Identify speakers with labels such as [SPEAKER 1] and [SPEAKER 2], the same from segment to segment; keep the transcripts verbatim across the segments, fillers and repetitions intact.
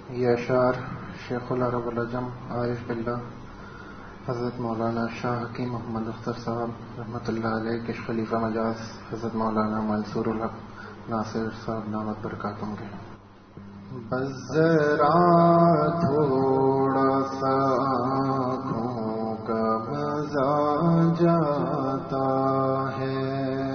[SPEAKER 1] یہ اشعار شیخ العرب العجم عارف باللہ حضرت مولانا شاہ حکیم محمد اختر صاحب رحمۃ اللہ علیہ کے خلیفہ مجاز حضرت مولانا منصور الحق ناصر صاحب دامت برکاتہم کے. بس ذرا تھوڑا سا آنکھوں کا مزہ جاتا ہے،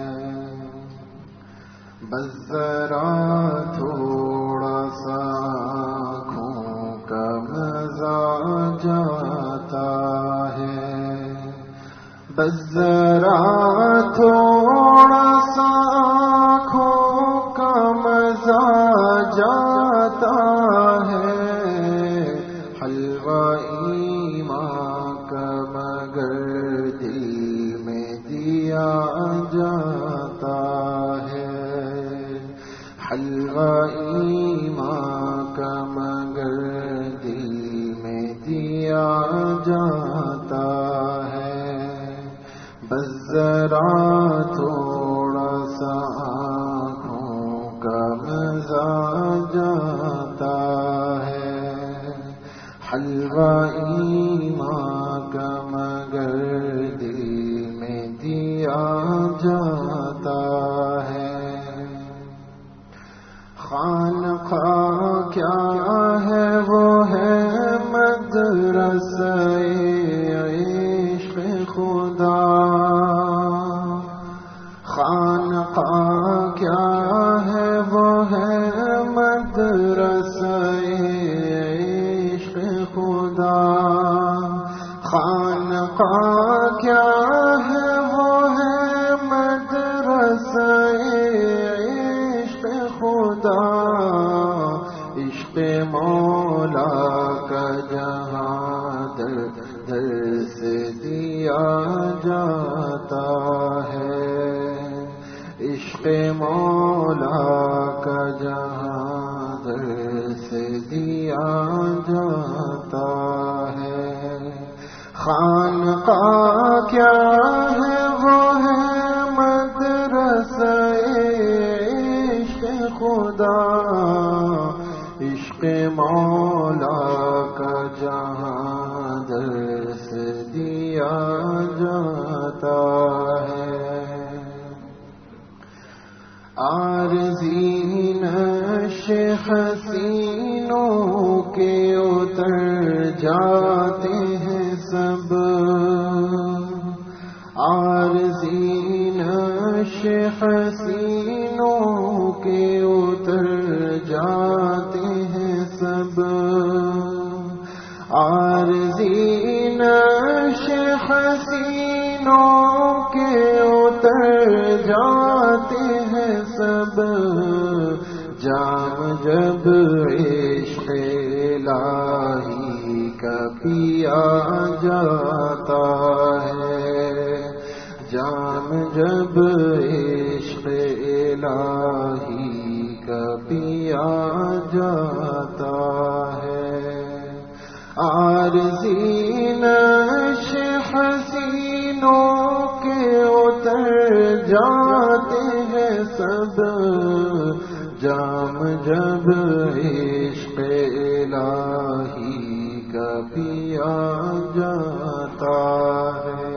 [SPEAKER 1] بس ذرا تھوڑا سا آنکھوں کا مزہ جاتا ہے، بس ذرا تھوڑا سا آنکھوں کا مزہ جاتا ہے، حلوہ ایمان کا مگر دل میں دیا جاتا ہے، حلوہ ایمان کا مگر دل میں دیا جاتا ہے، بس ذرا تھوڑا سا آنکھوں کا مزہ جاتا ہے، حلوہ ایمان کا مگر دل میں دیا جاتا ہے. خانقاہ کیا ہے وہ ہے مدرسہ عشق خدا، خانقاہ کیا ہے وہ ہے مدرسہ عشق خدا، خانقاہ کیا ہے وہ ہے مدرسہ عشق خدا، عشق مولا کا جہاں در در سے دیا جاتا ہے، عشق مولا کا جہاں در سے دیا جاتا ہے. خانقاہ کیا ہے وہ ہے مدرسہ عشق خدا، عشق مولا کا جہاں در سے دیا جاتا ہے. عارضی نش حسینوں کے اتر جاتے ہیں سب، عارضی نش حسینوں کے اتر جاتے ہیں سب، عارضی نش حسینوں کے اتر جاتے ہیں سب، جام جب عشق الہی کا پیا جاتا ہے، جام جب عشق الہی کا پیا جاتا ہے، عارضی نش حسینوں کے اتر جاتے ہیں سب، جام جب عشق الہی کا پیا جاتا ہے.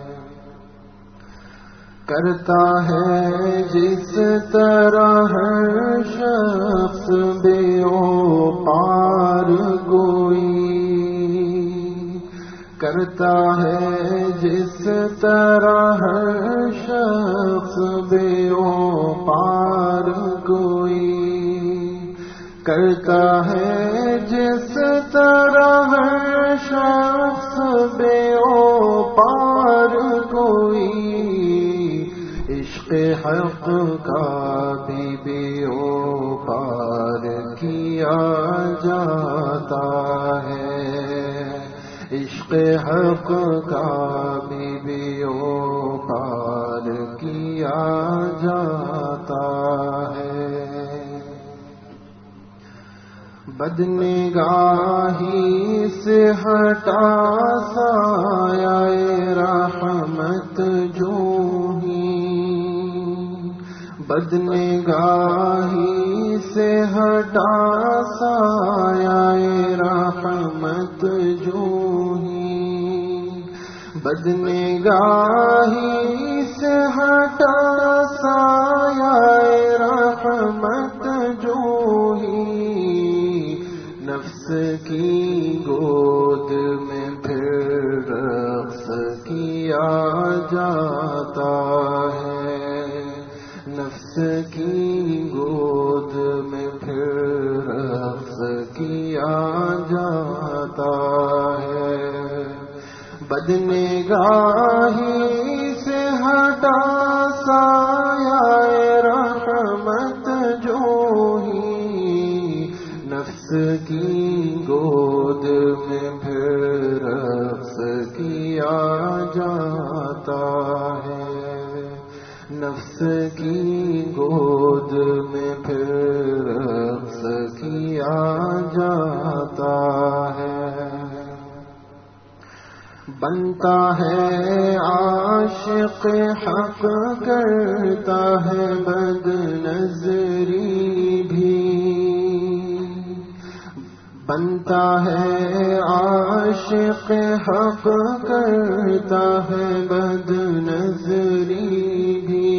[SPEAKER 1] کرتا ہے جس طرح ہر شخص بے پار گوئی، کرتا ہے جس طرح ہر شخص بے پار کوئی، کرتا ہے جس طرح ہر شخص بے پار کوئی، عشق حق کا بھی بے پار کیا جاتا ہے، عشق حق کا بھی بے پار کیا جاتا ہے. بدنگاہی سے ہٹا سایہ رحمت جو ہی، بدنگاہی سے ہٹا سایہ بدنگاہی سے ہٹا سایہ رحمت جو ہی نفس کی گود میں پھر رقص کیا جاتا ہے، نفس کی گود میں پھر رقص کیا جاتا ہے۔ بدنگاہی سے ہٹا سایہ رحمت جو ہی نفس کی گود میں پھر رقص کیا جاتا ہے، نفس کی گود میں پھر رقص کیا جاتا ہے۔ بنتا ہے عاشق حق، کرتا ہے بد نظری بھی، بنتا ہے عاشق حق، کرتا ہے بد نظری بھی،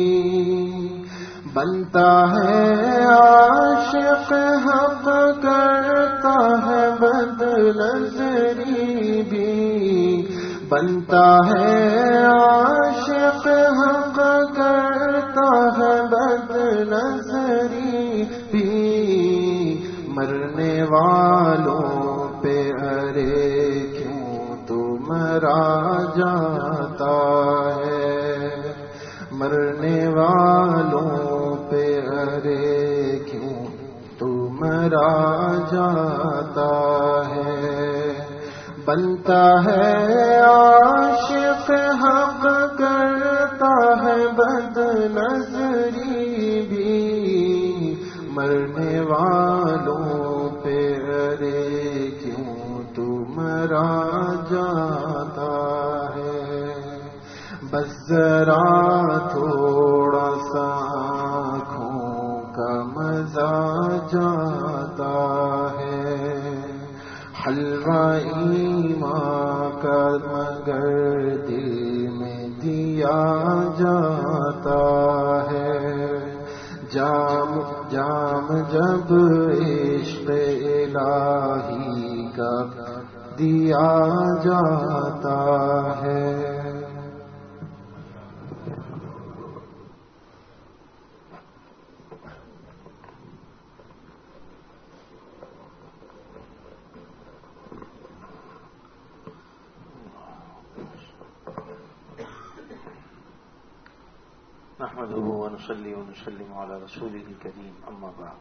[SPEAKER 1] بنتا ہے عاشق حق، کرتا ہے بد نظری بھی، بنتا ہے عاشق حق، کرتا ہے بد نظری بھی، مرنے والوں پہ ارے کیوں تو مرا جاتا ہے، مرنے والوں پہ ارے کیوں تو مرا جاتا ہے۔ بنتا ہے عاشق حق، کرتا ہے بد نظری بھی، مرنے والوں پہ ارے کیوں تو مرا جاتا ہے۔ بس ذرا تھوڑا سا آنکھوں کا مزہ جاتا ہے، حلوہ ایمان کا مگر دل میں دیا جاتا ہے، جام جام جب عشق الہی کا دیا جاتا ہے۔
[SPEAKER 2] نحمده ونصلي ونسلم على رسوله الكريم، اما بعد۔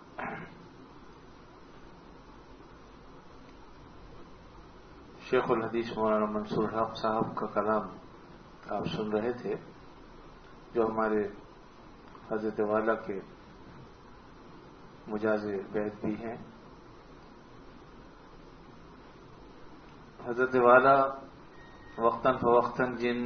[SPEAKER 2] شیخ الحدیث مولانا منصور حق صاحب کا کلام آپ سن رہے تھے، جو ہمارے حضرت والا کے مجاز بیعت بھی ہیں۔ حضرت والا وقتاً فوقتاً جن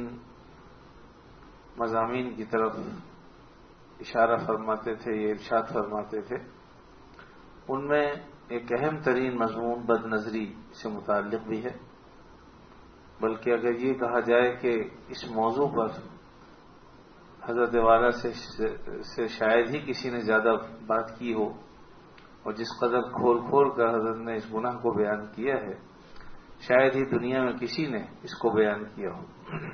[SPEAKER 2] مضامین کی طرف اشارہ فرماتے تھے، یہ ارشاد فرماتے تھے، ان میں ایک اہم ترین مضمون بد نظری سے متعلق بھی ہے، بلکہ اگر یہ کہا جائے کہ اس موضوع پر حضرت والا سے سے شاید ہی کسی نے زیادہ بات کی ہو، اور جس قدر کھول کھول کر حضرت نے اس گناہ کو بیان کیا ہے، شاید ہی دنیا میں کسی نے اس کو بیان کیا ہو۔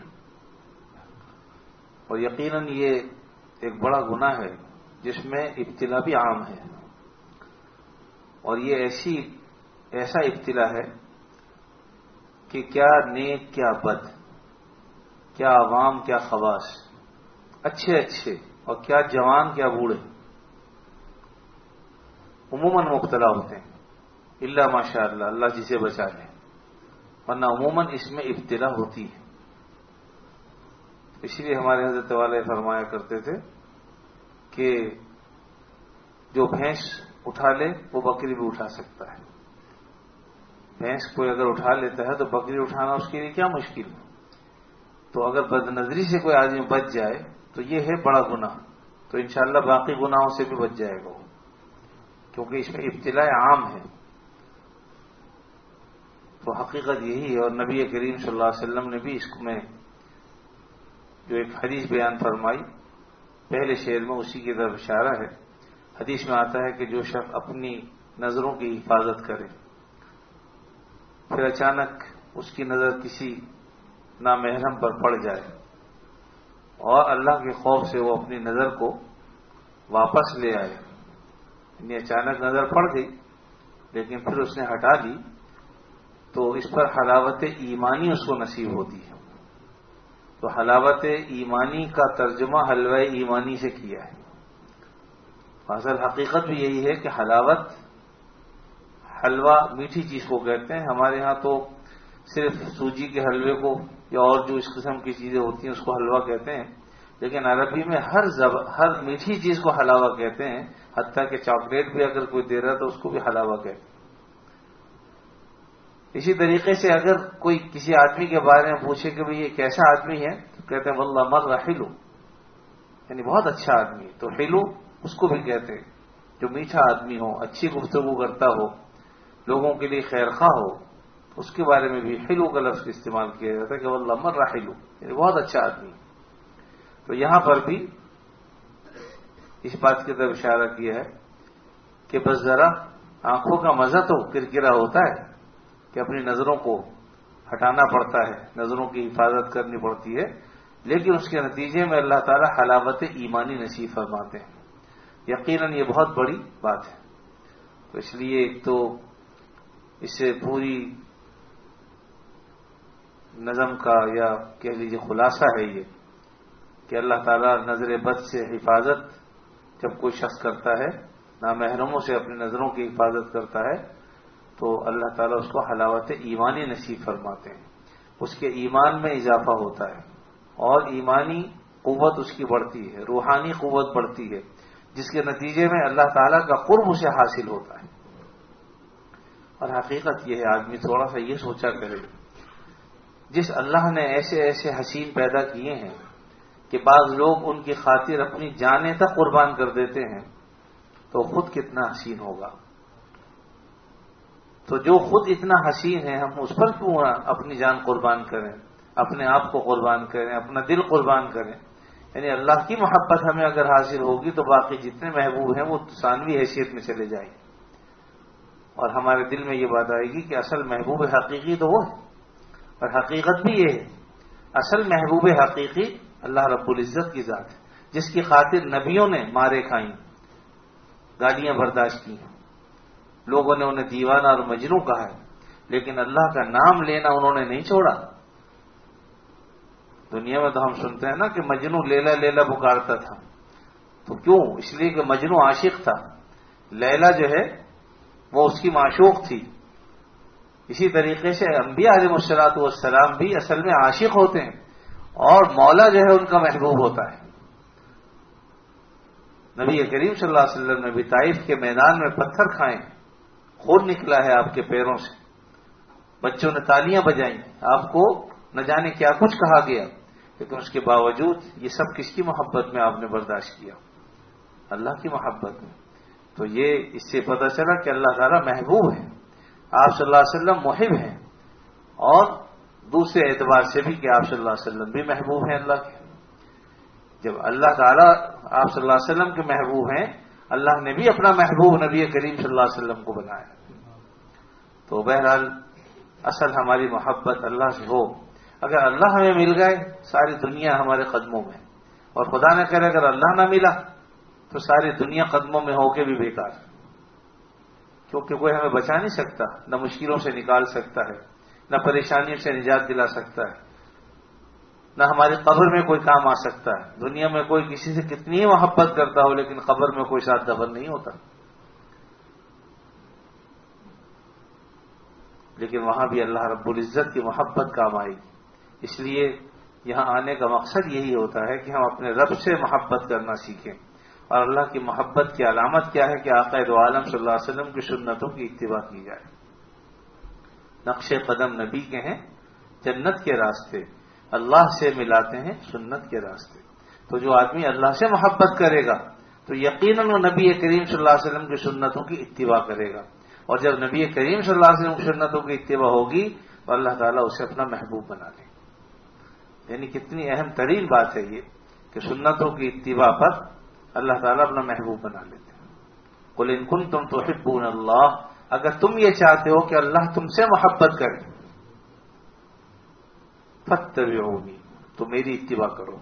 [SPEAKER 2] اور یقیناً یہ ایک بڑا گناہ ہے جس میں ابتلا بھی عام ہے، اور یہ ایسی ایسا ابتلا ہے کہ کیا نیک کیا بد، کیا عوام کیا خواص، اچھے اچھے اور کیا جوان کیا بوڑھے عموماً مبتلا ہوتے ہیں، الا ماشاء اللہ، اللہ جسے بچا لے، ورنہ عموماً اس میں ابتلا ہوتی ہے۔ اس لیے ہمارے حضرت والے فرمایا کرتے تھے کہ جو بھینس اٹھا لے وہ بکری بھی اٹھا سکتا ہے، بھینس کوئی اگر اٹھا لیتا ہے تو بکری اٹھانا اس کے لیے کیا مشکل ہے۔ تو اگر بد نظری سے کوئی آدمی بچ جائے تو یہ ہے بڑا گناہ، تو انشاءاللہ باقی گناہوں سے بھی بچ جائے گا وہ، کیونکہ اس میں ابتلا عام ہے۔ تو حقیقت یہی ہے، اور نبی کریم صلی اللہ علیہ وسلم نے بھی اس میں جو ایک حدیث بیان فرمائی پہلے شعر میں، اسی کی طرف اشارہ ہے۔ حدیث میں آتا ہے کہ جو شخص اپنی نظروں کی حفاظت کرے، پھر اچانک اس کی نظر کسی نامحرم پر پڑ جائے اور اللہ کے خوف سے وہ اپنی نظر کو واپس لے آئے، یعنی اچانک نظر پڑ گئی لیکن پھر اس نے ہٹا دی، تو اس پر حلاوت ایمانی اس کو نصیب ہوتی ہے۔ تو حلاوت ایمانی کا ترجمہ حلوہ ایمانی سے کیا ہے۔ اصل حقیقت بھی یہی ہے کہ حلاوت، حلوہ میٹھی چیز کو کہتے ہیں۔ ہمارے ہاں تو صرف سوجی کے حلوے کو یا اور جو اس قسم کی چیزیں ہوتی ہیں اس کو حلوہ کہتے ہیں، لیکن عربی میں ہر زب... ہر میٹھی چیز کو حلاوہ کہتے ہیں، حتیٰ کہ چاکلیٹ بھی اگر کوئی دے رہا تو اس کو بھی حلاوہ کہتے ہیں۔ اسی طریقے سے اگر کوئی کسی آدمی کے بارے میں پوچھے کہ بھئی یہ کیسا آدمی ہے، تو کہتے ہیں واللہ مر حلو، یعنی بہت اچھا آدمی۔ تو حلو اس کو بھی کہتے ہیں جو میٹھا آدمی ہو، اچھی گفتگو کرتا ہو، لوگوں کے لیے خیر خواہ ہو، اس کے بارے میں بھی حلو کا لفظ استعمال کیا جاتا ہے کہ واللہ مر حلو، یعنی بہت اچھا آدمی۔ تو یہاں پر بھی اس بات کی طرف اشارہ کیا ہے کہ بس ذرا آنکھوں کا مزہ تو کرکرا ہوتا ہے کہ اپنی نظروں کو ہٹانا پڑتا ہے، نظروں کی حفاظت کرنی پڑتی ہے، لیکن اس کے نتیجے میں اللہ تعالی حلاوت ایمانی نصیب فرماتے ہیں۔ یقیناً یہ بہت بڑی بات ہے۔ تو اس لیے ایک تو اس سے پوری نظم کا یا کہہ لیجیے خلاصہ ہے یہ کہ اللہ تعالیٰ نظر بد سے حفاظت جب کوئی شخص کرتا ہے، نامحرموں سے اپنی نظروں کی حفاظت کرتا ہے، تو اللہ تعالیٰ اس کو حلاوت ایمانی نصیب فرماتے ہیں۔ اس کے ایمان میں اضافہ ہوتا ہے اور ایمانی قوت اس کی بڑھتی ہے، روحانی قوت بڑھتی ہے، جس کے نتیجے میں اللہ تعالیٰ کا قرب اسے حاصل ہوتا ہے۔ اور حقیقت یہ ہے، آدمی تھوڑا سا یہ سوچا کرے، جس اللہ نے ایسے ایسے حسین پیدا کیے ہیں کہ بعض لوگ ان کی خاطر اپنی جانیں تک قربان کر دیتے ہیں، تو خود کتنا حسین ہوگا۔ تو جو خود اتنا حسین ہے، ہم اس پر کیوں اپنی جان قربان کریں، اپنے آپ کو قربان کریں، اپنا دل قربان کریں۔ یعنی اللہ کی محبت ہمیں اگر حاصل ہوگی تو باقی جتنے محبوب ہیں وہ ثانوی حیثیت میں چلے جائیں گے، اور ہمارے دل میں یہ بات آئے گی کہ اصل محبوب حقیقی تو وہ ہے۔ اور حقیقت بھی یہ ہے، اصل محبوب حقیقی اللہ رب العزت کی ذات ہے، جس کی خاطر نبیوں نے مارے کھائیں، گالیاں برداشت کی، لوگوں نے انہیں دیوانہ اور مجنوں کہا ہے، لیکن اللہ کا نام لینا انہوں نے نہیں چھوڑا۔ دنیا میں تو ہم سنتے ہیں نا کہ مجنوں لیلا لیلا پکارتا تھا، تو کیوں؟ اس لیے کہ مجنوں عاشق تھا، لیلا جو ہے وہ اس کی معشوق تھی۔ اسی طریقے سے انبیاء علیہ الصلوۃ والسلام بھی اصل میں عاشق ہوتے ہیں، اور مولا جو ہے ان کا محبوب ہوتا ہے۔ نبی کریم صلی اللہ علیہ وسلم نے بھی طائف کے میدان میں پتھر کھائے، خون نکلا ہے آپ کے پیروں سے، بچوں نے تالیاں بجائیں، آپ کو نہ جانے کیا کچھ کہا گیا، لیکن اس کے باوجود یہ سب کس کی محبت میں آپ نے برداشت کیا؟ اللہ کی محبت میں۔ تو یہ اس سے پتہ چلا کہ اللہ تعالیٰ محبوب ہے، آپ صلی اللہ علیہ وسلم محب ہیں، اور دوسرے اعتبار سے بھی کہ آپ صلی اللہ علیہ وسلم بھی محبوب ہیں اللہ کے۔ جب اللہ تعالیٰ آپ صلی اللہ علیہ وسلم کے محبوب ہیں، اللہ نے بھی اپنا محبوب نبی کریم صلی اللہ علیہ وسلم کو بنایا۔ تو بہرحال اصل ہماری محبت اللہ سے ہو۔ اگر اللہ ہمیں مل گئے، ساری دنیا ہمارے قدموں میں، اور خدا نہ کرے اگر اللہ نہ ملا تو ساری دنیا قدموں میں ہو کے بھی بیکار، کیونکہ کوئی ہمیں بچا نہیں سکتا، نہ مشکلوں سے نکال سکتا ہے، نہ پریشانیوں سے نجات دلا سکتا ہے، نہ ہماری قبر میں کوئی کام آ سکتا ہے۔ دنیا میں کوئی کسی سے کتنی ہی محبت کرتا ہو، لیکن قبر میں کوئی ساتھ دفن نہیں ہوتا، لیکن وہاں بھی اللہ رب العزت کی محبت کام آئے گی۔ اس لیے یہاں آنے کا مقصد یہی ہوتا ہے کہ ہم اپنے رب سے محبت کرنا سیکھیں، اور اللہ کی محبت کی علامت کیا ہے کہ آقا دو عالم صلی اللہ علیہ وسلم کی سنتوں کی اتباع کی جائے۔ نقش قدم نبی کے ہیں، جنت کے راستے، اللہ سے ملاتے ہیں سنت کے راستے۔ تو جو آدمی اللہ سے محبت کرے گا تو یقیناً وہ نبی کریم صلی اللہ علیہ وسلم کی سنتوں کی اتباع کرے گا، اور جب نبی کریم صلی اللہ علیہ وسلم کی سنتوں کی اتباع ہوگی تو اللہ تعالیٰ اسے اپنا محبوب بنا لے۔ یعنی کتنی اہم ترین بات ہے یہ کہ سنتوں کی اتباع پر اللہ تعالیٰ اپنا محبوب بنا لیتے ہیں. قل ان کنتم تحبون اللہ، اگر تم یہ چاہتے ہو کہ اللہ تم سے محبت کرے، فاتبعونی، تو میری اتباع کرو.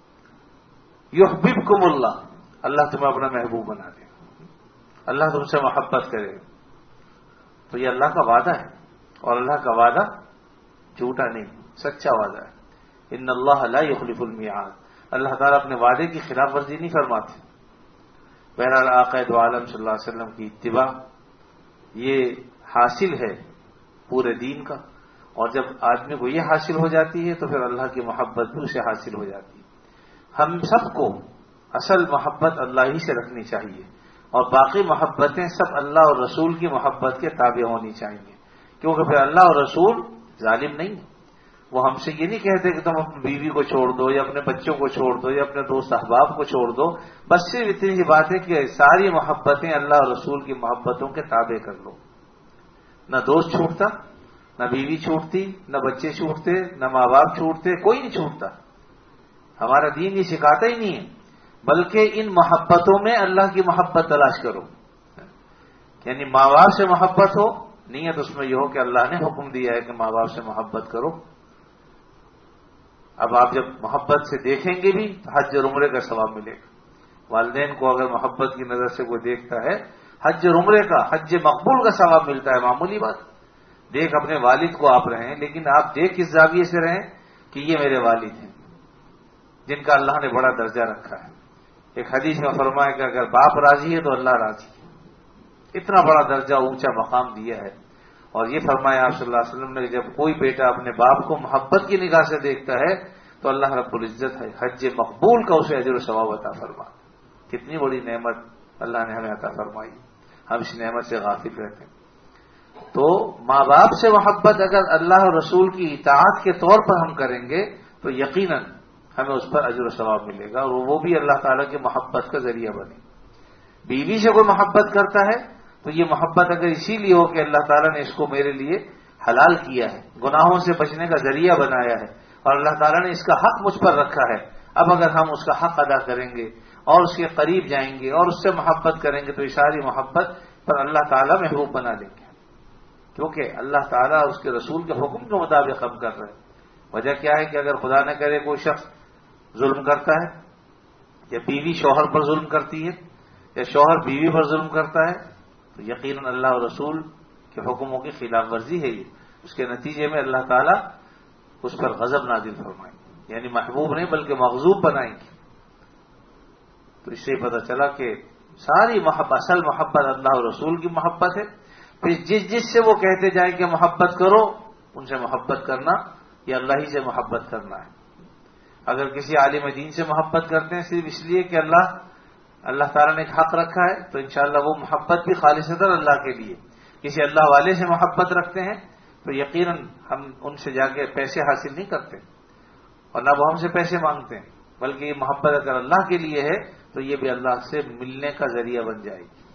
[SPEAKER 2] یحببکم اللہ، اللہ تمہیں اپنا محبوب بنا دے، اللہ تم سے محبت کرے. تو یہ اللہ کا وعدہ ہے، اور اللہ کا وعدہ جھوٹا نہیں، سچا وعدہ ہے. ان اللہ لا یخلف المیعاد، اللہ تعالیٰ اپنے وعدے کی خلاف ورزی نہیں فرماتے. بہرحال آقا دو عالم صلی اللہ علیہ وسلم کی اتباع یہ حاصل ہے پورے دین کا، اور جب آدمی کو یہ حاصل ہو جاتی ہے تو پھر اللہ کی محبت بھی اسے حاصل ہو جاتی ہے. ہم سب کو اصل محبت اللہ ہی سے رکھنی چاہیے، اور باقی محبتیں سب اللہ اور رسول کی محبت کے تابع ہونی چاہیے، کیونکہ پھر اللہ اور رسول ظالم نہیں ہے. وہ ہم سے یہ نہیں کہتے کہ تم اپنی بیوی کو چھوڑ دو یا اپنے بچوں کو چھوڑ دو یا اپنے دوست احباب کو چھوڑ دو، بس صرف اتنی سی بات ہے کہ ساری محبتیں اللہ اور رسول کی محبتوں کے تابع کر لو. نہ دوست چھوٹتا، نہ بیوی چھوٹتی، نہ بچے چھوٹتے، نہ ماں باپ چھوٹتے، کوئی نہیں چھوٹتا. ہمارا دین یہ سکھاتا ہی نہیں ہے، بلکہ ان محبتوں میں اللہ کی محبت تلاش کرو. یعنی ماں باپ سے محبت ہو، نیت اس میں یہ ہو کہ اللہ نے حکم دیا ہے کہ ماں باپ سے محبت کرو. اب آپ جب محبت سے دیکھیں گے بھی تو حج اور عمرے کا ثواب ملے گا. والدین کو اگر محبت کی نظر سے کوئی دیکھتا ہے، حج اور عمرے کا، حج مقبول کا ثواب ملتا ہے. معمولی بات، دیکھ اپنے والد کو آپ رہیں، لیکن آپ دیکھ کس زاویے سے رہیں کہ یہ میرے والد ہیں جن کا اللہ نے بڑا درجہ رکھا ہے. ایک حدیث میں فرمایا کہ اگر باپ راضی ہے تو اللہ راضی ہے. اتنا بڑا درجہ، اونچا مقام دیا ہے. اور یہ فرمایا آپ صلی اللہ علیہ وسلم نے، جب کوئی بیٹا اپنے باپ کو محبت کی نگاہ سے دیکھتا ہے تو اللہ رب العزت ہے حج مقبول کا اسے اجر و ثواب عطا فرما. کتنی بڑی نعمت اللہ نے ہمیں عطا فرمائی، ہم اس نعمت سے غافل رہتے ہیں. تو ماں باپ سے محبت اگر اللہ اور رسول کی اطاعت کے طور پر ہم کریں گے تو یقیناً ہمیں اس پر اجر و ثواب ملے گا، اور وہ بھی اللہ تعالیٰ کی محبت کا ذریعہ بنے. بیوی سے کوئی محبت کرتا ہے تو یہ محبت اگر اسی لیے ہو کہ اللہ تعالیٰ نے اس کو میرے لیے حلال کیا ہے، گناہوں سے بچنے کا ذریعہ بنایا ہے، اور اللہ تعالیٰ نے اس کا حق مجھ پر رکھا ہے، اب اگر ہم اس کا حق ادا کریں گے اور اس کے قریب جائیں گے اور اس سے محبت کریں گے تو یہ ساری محبت پر اللہ تعالیٰ محبوب بنا دیں گے، کیونکہ اللہ تعالیٰ اور اس کے رسول کے حکم کے مطابق ہم کر رہے ہیں. وجہ کیا ہے کہ اگر خدا نہ کرے کوئی شخص ظلم کرتا ہے، یا بیوی شوہر پر ظلم کرتی ہے، یا شوہر بیوی پر ظلم کرتا ہے، تو یقیناً اللہ اور رسول کے حکموں کی خلاف ورزی ہے یہ. اس کے نتیجے میں اللہ تعالیٰ اس پر غضب نازل فرمائیں گے، یعنی محبوب نہیں بلکہ مغضوب بنائیں گے. تو اس سے پتہ چلا کہ ساری محبت، اصل محبت اللہ اور رسول کی محبت ہے. پھر جس جس سے وہ کہتے جائیں کہ محبت کرو، ان سے محبت کرنا یا اللہ ہی سے محبت کرنا ہے. اگر کسی عالم دین سے محبت کرتے ہیں صرف اس لیے کہ اللہ اللہ تعالیٰ نے ایک حق رکھا ہے تو انشاءاللہ وہ محبت بھی خالصتاً اللہ کے لیے. کسی اللہ والے سے محبت رکھتے ہیں تو یقیناً ہم ان سے جا کے پیسے حاصل نہیں کرتے، اور نہ وہ ہم سے پیسے مانگتے ہیں، بلکہ یہ محبت اگر اللہ کے لیے ہے تو یہ بھی اللہ سے ملنے کا ذریعہ بن جائے گی.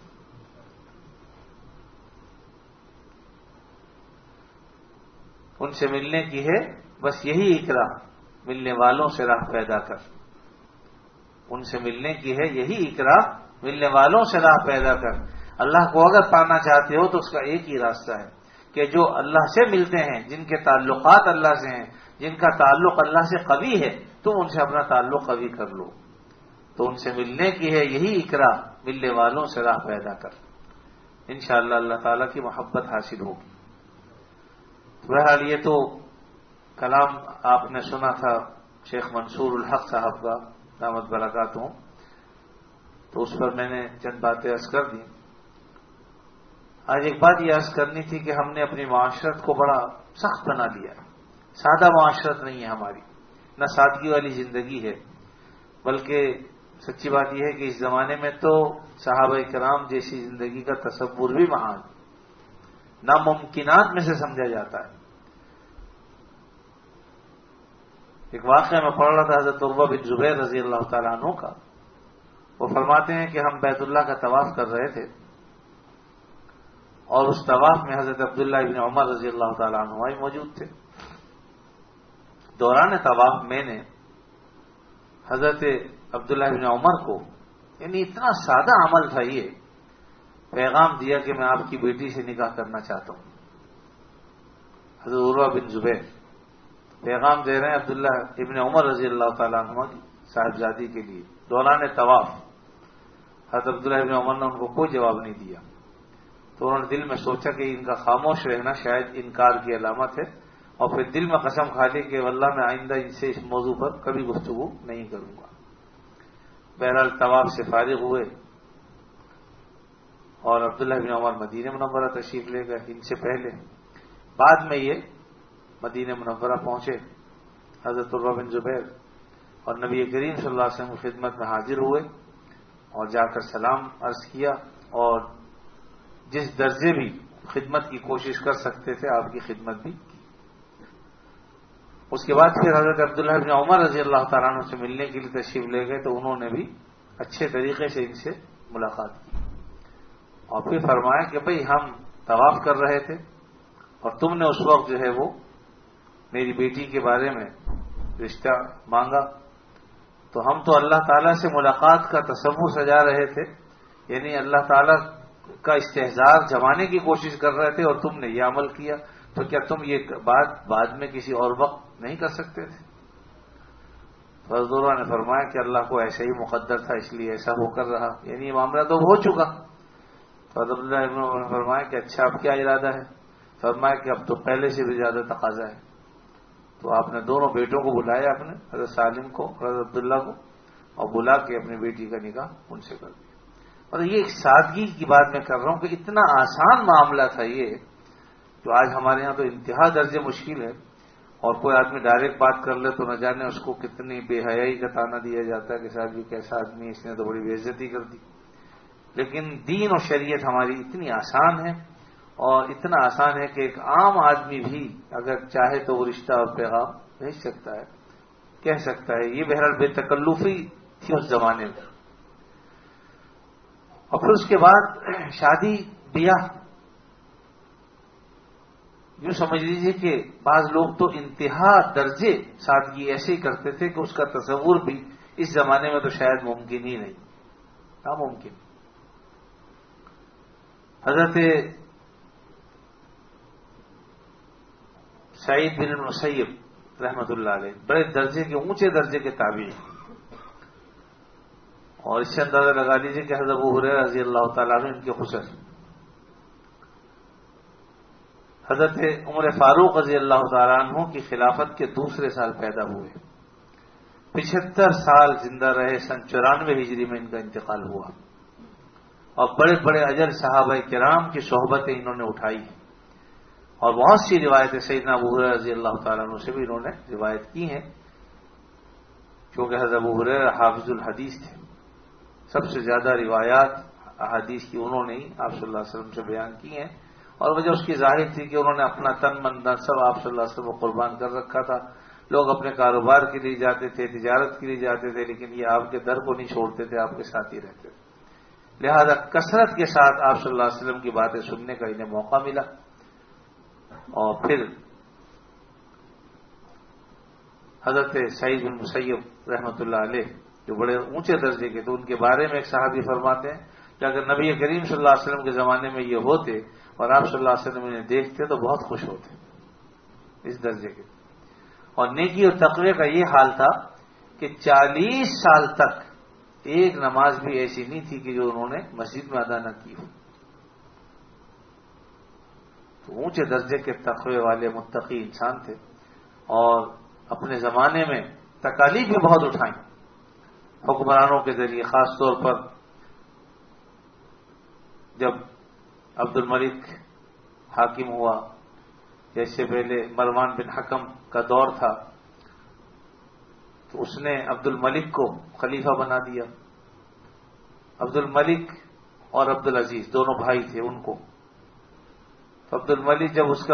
[SPEAKER 2] ان سے ملنے کی ہے بس یہی اکرام، ملنے والوں سے راہ پیدا کر. ان سے ملنے کی ہے یہی اکرام، ملنے والوں سے راہ پیدا کر. اللہ کو اگر پانا چاہتے ہو تو اس کا ایک ہی راستہ ہے کہ جو اللہ سے ملتے ہیں، جن کے تعلقات اللہ سے ہیں، جن کا تعلق اللہ سے قوی ہے، تم ان سے اپنا تعلق قوی کر لو. تو ان سے ملنے کی ہے یہی اکرام، ملنے والوں سے راہ پیدا کر. انشاءاللہ اللہ تعالیٰ کی محبت حاصل ہوگی. بہرحال یہ تو کلام آپ نے سنا تھا شیخ منصور الحق صاحب کا دامت برکاتہ، تو اس پر میں نے چند باتیں عرض کر دی. آج ایک بات یہ عرض کرنی تھی کہ ہم نے اپنی معاشرت کو بڑا سخت بنا لیا. سادہ معاشرت نہیں ہے ہماری، نہ سادگی والی زندگی ہے، بلکہ سچی بات یہ ہے کہ اس زمانے میں تو صحابہ کرام جیسی زندگی کا تصور بھی محال، ناممکنات میں سے سمجھا جاتا ہے. ایک واقعہ میں پڑھ رہا تھا حضرت عروہ بن زبیر رضی اللہ تعالیٰ عنہ کا. وہ فرماتے ہیں کہ ہم بیت اللہ کا طواف کر رہے تھے، اور اس طواف میں حضرت عبداللہ بن عمر رضی اللہ تعالیٰ عنہ موجود تھے. دوران طواف میں نے حضرت عبداللہ بن عمر کو، یعنی اتنا سادہ عمل تھا یہ، پیغام دیا کہ میں آپ کی بیٹی سے نکاح کرنا چاہتا ہوں. حضرت عروہ بن زبیر پیغام دے رہے ہیں عبداللہ ابن عمر رضی اللہ تعالیٰ عنہ کی صاحبزادی کے لیے دوران طواف. حضرت عبداللہ ابن عمر نے ان کو کوئی جواب نہیں دیا، تو انہوں نے دل میں سوچا کہ ان کا خاموش رہنا شاید انکار کی علامت ہے، اور پھر دل میں قسم کھا لی کہ واللہ میں آئندہ ان سے اس موضوع پر کبھی گفتگو نہیں کروں گا. بہرحال طواف سے فارغ ہوئے اور عبداللہ بن عمر مدینہ منورہ تشریف لے گئے. ان سے پہلے بعد میں یہ مدینہ منورہ پہنچے حضرت عروہ بن زبیر، اور نبی کریم صلی اللہ علیہ وسلم کی خدمت میں حاضر ہوئے اور جا کر سلام عرض کیا، اور جس درجے بھی خدمت کی کوشش کر سکتے تھے آپ کی خدمت بھی کی. اس کے بعد پھر حضرت عبداللہ بن عمر رضی اللہ تعالیٰ عنہ سے ملنے کے لیے تشریف لے گئے، تو انہوں نے بھی اچھے طریقے سے ان سے ملاقات کی، اور پھر فرمایا کہ بھئی ہم طواف کر رہے تھے اور تم نے اس وقت جو ہے وہ میری بیٹی کے بارے میں رشتہ مانگا، تو ہم تو اللہ تعالیٰ سے ملاقات کا تصور سجا رہے تھے، یعنی اللہ تعالیٰ کا استحضار جمانے کی کوشش کر رہے تھے، اور تم نے یہ عمل کیا، تو کیا تم یہ بات بعد میں کسی اور وقت نہیں کر سکتے تھے؟ حضرت عروہ نے فرمایا کہ اللہ کو ایسا ہی مقدر تھا، اس لیے ایسا ہو کر رہا، یعنی یہ معاملہ تو ہو چکا. تو حضرت عبداللہ ابن عمر نے فرمایا کہ اچھا اب کیا ارادہ ہے؟ فرمایا کہ اب تو پہلے سے بھی زیادہ تقاضا ہے. تو آپ نے دونوں بیٹوں کو بلایا، اپنے حضرت سالم کو اور حضرت عبداللہ کو، اور بلا کے اپنی بیٹی کا نکاح ان سے کر دیا. اور یہ ایک سادگی کی بات میں کر رہا ہوں کہ اتنا آسان معاملہ تھا یہ، جو آج ہمارے ہاں تو انتہا درجے مشکل ہے، اور کوئی آدمی ڈائریکٹ بات کر لے تو نہ جانے اس کو کتنی بے حیائی کا تانا دیا جاتا ہے کہ صاحب یہ کیسا آدمی، اس نے تو بڑی بے عزتی کر دی. لیکن دین اور شریعت ہماری اتنی آسان ہے، اور اتنا آسان ہے کہ ایک عام آدمی بھی اگر چاہے تو وہ رشتہ اور پیغام بھیج سکتا ہے، کہہ سکتا ہے. یہ بہرحال بے تکلفی تھی اس زمانے میں. اور پھر اس کے بعد شادی بیاہ، یوں سمجھ لیجیے کہ بعض لوگ تو انتہا درجے سادگی ایسے ہی کرتے تھے کہ اس کا تصور بھی اس زمانے میں تو شاید ممکن ہی نہیں، ناممکن. حضرت سعید بن المسیب رحمۃ اللہ علیہ بڑے درجے کے، اونچے درجے کے تابعی، اور اس سے اندازہ لگا لیجیے کہ حضرت ابو ہریرہ رضی اللہ تعالیٰ عنہ ان کے خسر. حضرت عمر فاروق رضی اللہ تعالیٰ عنہ کی خلافت کے دوسرے سال پیدا ہوئے، پچہتر سال زندہ رہے، سن چورانوے ہجری میں ان کا انتقال ہوا، اور بڑے بڑے اجل صحابہ کرام کی صحبتیں انہوں نے اٹھائی، اور بہت سی روایتیں سیدنا ابو ہریرہ رضی اللہ تعالیٰ عنہ سے بھی انہوں نے روایت کی ہیں، کیونکہ حضرت ابو ہریرہ حافظ الحدیث تھے. سب سے زیادہ روایات احادیث کی انہوں نے آپ صلی اللہ علیہ وسلم سے بیان کی ہیں، اور وجہ اس کی ظاہر تھی کہ انہوں نے اپنا تن من دھن سب آپ صلی اللہ علیہ وسلم کو قربان کر رکھا تھا. لوگ اپنے کاروبار کے لیے جاتے تھے، تجارت کے لیے جاتے تھے، لیکن یہ آپ کے در کو نہیں چھوڑتے تھے، آپ کے ساتھ ہی رہتے تھے. لہذا کثرت کے ساتھ آپ صلی اللہ علیہ وسلم کی باتیں سننے کا انہیں موقع ملا. اور پھر حضرت سعید بن مسیب رحمۃ اللہ علیہ جو بڑے اونچے درجے کے، تو ان کے بارے میں ایک صحابی فرماتے ہیں کہ اگر نبی کریم صلی اللہ علیہ وسلم کے زمانے میں یہ ہوتے اور آپ صلی اللہ علیہ وسلم انہیں دیکھتے تو بہت خوش ہوتے اس درجے کے. اور نیکی اور تقوی کا یہ حال تھا کہ چالیس سال تک ایک نماز بھی ایسی نہیں تھی کہ جو انہوں نے مسجد میں ادا نہ کی ہو. تو اونچے درجے کے تقوی والے متقی انسان تھے، اور اپنے زمانے میں تکالیف بھی بہت اٹھائیں حکمرانوں کے ذریعے، خاص طور پر جب عبد الملک حاکم ہوا، جیسے پہلے مروان بن حکم کا دور تھا، تو اس نے عبد الملک کو خلیفہ بنا دیا. عبد الملک اور عبد العزیز دونوں بھائی تھے ان کو. تو عبد الملک جب اس کا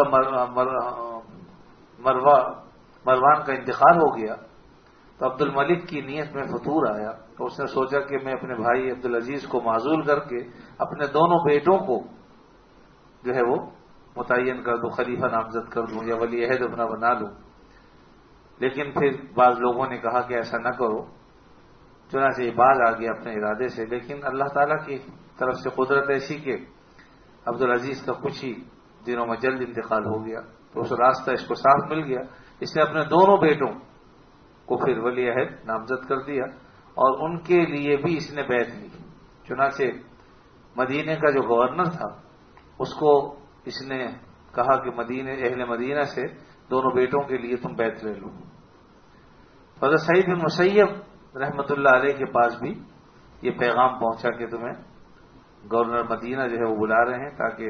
[SPEAKER 2] مروا مروان کا انتقال ہو گیا تو عبد الملک کی نیت میں فطور آیا، تو اس نے سوچا کہ میں اپنے بھائی عبد العزیز کو معزول کر کے اپنے دونوں بیٹوں کو جو ہے وہ متعین کر دوں، خلیفہ نامزد کر دوں یا ولی عہد اپنا بنا لوں. لیکن پھر بعض لوگوں نے کہا کہ ایسا نہ کرو، چنانچہ یہ باز آ گیا اپنے ارادے سے، لیکن اللہ تعالیٰ کی طرف سے قدرت ایسی کہ عبدالعزیز کا کچھ ہی دنوں میں جلد انتقال ہو گیا، تو اس راستہ اس کو صاف مل گیا. اس نے اپنے دونوں بیٹوں کو پھر ولی عہد نامزد کر دیا اور ان کے لیے بھی اس نے بیعت لی. چنانچہ مدینے کا جو گورنر تھا اس کو اس نے کہا کہ مدینے اہل مدینہ سے دونوں بیٹوں کے لیے تم بیعت لے لو. حضرت سعید بن مسیب رحمۃ اللہ علیہ کے پاس بھی یہ پیغام پہنچا کہ تمہیں گورنر مدینہ جو ہے وہ بلا رہے ہیں تاکہ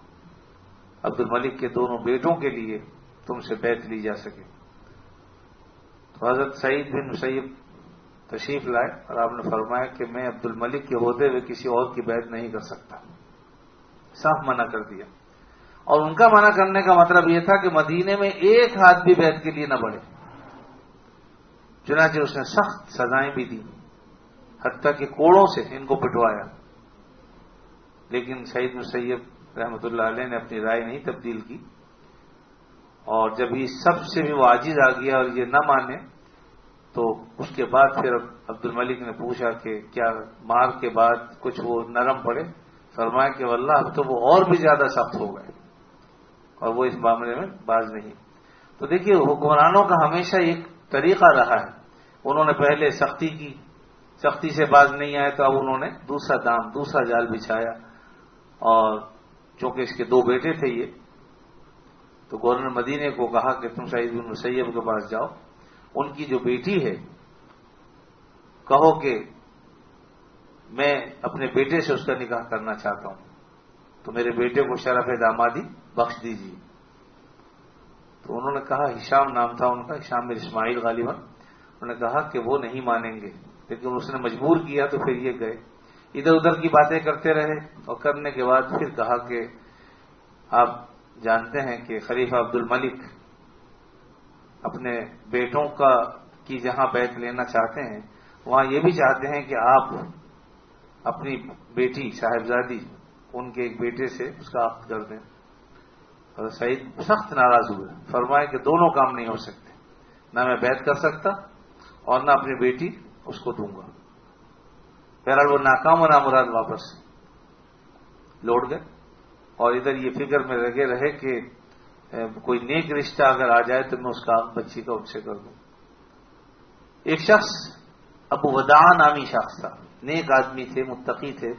[SPEAKER 2] عبد الملک کے دونوں بیٹوں کے لیے تم سے بیعت لی جا سکے. تو حضرت سعید بن مسیب تشریف لائے اور آپ نے فرمایا کہ میں عبد الملک کے ہوتے ہوئے کسی اور کی بیعت نہیں کر سکتا، صاف منع کر دیا. اور ان کا منع کرنے کا مطلب یہ تھا کہ مدینے میں ایک ہاتھ بھی بیعت کے لیے نہ بڑھے. چنانچہ اس نے سخت سزائیں بھی دی، حتیٰ کہ کوڑوں سے ان کو پٹوایا. لیکن سعید مسیب رحمۃ اللہ علیہ نے اپنی رائے نہیں تبدیل کی، اور جب یہ سب سے بھی وہ عاجز آ گیا اور یہ نہ مانے تو اس کے بعد پھر عبد الملک نے پوچھا کہ کیا مار کے بعد کچھ وہ نرم پڑے؟ فرمایا کہ واللہ اب تو وہ اور بھی زیادہ سخت ہو گئے اور وہ اس معاملے میں باز نہیں. تو دیکھیے حکمرانوں کا ہمیشہ ایک طریقہ رہا ہے، انہوں نے پہلے سختی کی، سختی سے باز نہیں آئے تو اب انہوں نے دوسرا دام دوسرا جال بچھایا. اور چونکہ اس کے دو بیٹے تھے یہ، تو گورنر مدینے کو کہا کہ تم سعید بن مسیب کے پاس جاؤ، ان کی جو بیٹی ہے کہو کہ میں اپنے بیٹے سے اس کا نکاح کرنا چاہتا ہوں، تو میرے بیٹے کو شرف دامادی بخش دیجیے. تو انہوں نے کہا، ہشام نام تھا ان کا، ہشام بن اسماعیل غالباً، انہوں نے کہا کہ وہ نہیں مانیں گے. لیکن اس نے مجبور کیا تو پھر یہ گئے، ادھر ادھر کی باتیں کرتے رہے، اور کرنے کے بعد پھر کہا کہ آپ جانتے ہیں کہ خلیفہ عبد الملک اپنے بیٹوں کا کی جہاں بیعت لینا چاہتے ہیں وہاں یہ بھی چاہتے ہیں کہ آپ اپنی بیٹی صاحبزادی ان کے ایک بیٹے سے اس کا عقد کر دیں. اور سعید سخت ناراض ہوئے، فرمائے کہ دونوں کام نہیں ہو سکتے، نہ میں بیعت کر سکتا اور نہ اپنی بیٹی اس کو دوں گا. بہرحال وہ ناکام و نامراد واپس لوٹ گئے اور ادھر یہ فکر میں لگے رہے کہ کوئی نیک رشتہ اگر آ جائے تو میں اس کا بچی کا ان سے کر دوں. ایک شخص ابو وداع نامی شخص تھا، نیک آدمی تھے، متقی تھے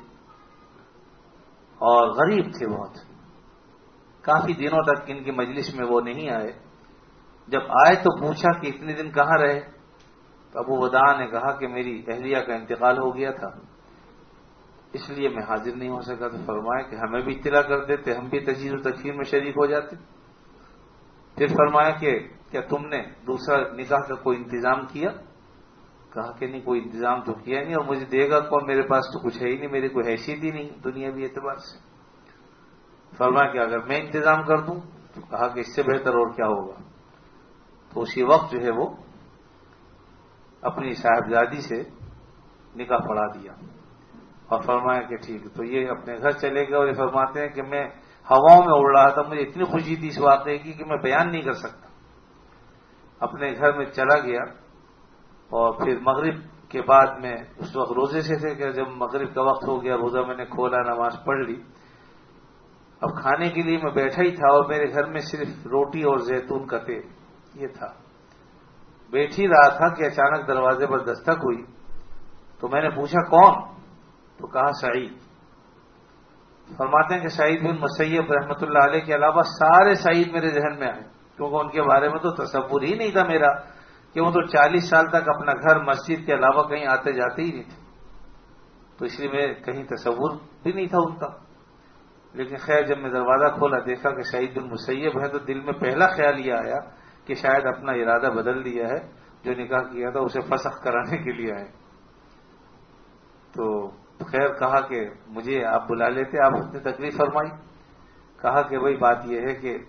[SPEAKER 2] اور غریب تھے بہت. کافی دنوں تک ان کی مجلس میں وہ نہیں آئے. جب آئے تو پوچھا کہ اتنے دن کہاں رہے؟ تو ابو وداع نے کہا کہ میری اہلیہ کا انتقال ہو گیا تھا اس لیے میں حاضر نہیں ہو سکا. تو فرمایا کہ ہمیں بھی اطلاع کر دیتے، ہم بھی تجہیز و تکفیر میں شریک ہو جاتے. پھر فرمایا کہ کیا تم نے دوسرا نکاح کا کوئی انتظام کیا؟ کہا کہ نہیں، کوئی انتظام تو کیا نہیں، اور مجھے دے گا کون، میرے پاس تو کچھ ہے ہی نہیں، میری کوئی حیثیت ہی نہیں دنیاوی اعتبار سے. فرمایا کہ اگر میں انتظام کر دوں تو کہا کہ اس سے بہتر اور کیا ہوگا. تو اسی وقت جو ہے وہ اپنی صاحبزادی سے نکاح پڑھا دیا اور فرمایا کہ ٹھیک. تو یہ اپنے گھر چلے گئے اور یہ فرماتے ہیں کہ میں ہواؤں میں اڑ رہا تھا، مجھے اتنی خوشی تھی اس واقعے کی کہ میں بیان نہیں کر سکتا. اپنے گھر میں چلا گیا اور پھر مغرب کے بعد میں اس وقت روزے سے تھے کہ جب مغرب کا وقت ہو گیا روزہ میں نے کھولا، نماز پڑھ لی. اب کھانے کے لیے میں بیٹھا ہی تھا اور میرے گھر میں صرف روٹی اور زیتون کا تیل یہ تھا. بیٹھ ہی رہا تھا کہ اچانک دروازے پر دستک ہوئی. تو میں نے پوچھا کون؟ تو کہا سعید. فرماتے ہیں کہ سعید بن مسیب رحمۃ اللہ علیہ کے علاوہ سارے سعید میرے ذہن میں آئے، کیونکہ ان کے بارے میں تو تصور ہی نہیں تھا میرا کہ وہ تو چالیس سال تک اپنا گھر مسجد کے علاوہ کہیں آتے جاتے ہی نہیں تھے. تو اس لیے میں کہیں تصور بھی نہیں تھا ان کا. لیکن خیر جب میں دروازہ کھولا دیکھا کہ سعید بن مسیب ہے تو دل میں پہلا خیال یہ آیا کہ شاید اپنا ارادہ بدل دیا ہے، جو نکاح کیا تھا اسے فسخ کرانے کے لیے آئے. تو خیر کہا کہ مجھے آپ بلا لیتے، آپ نے تکلیف فرمائی. کہا کہ بھائی بات یہ ہے کہ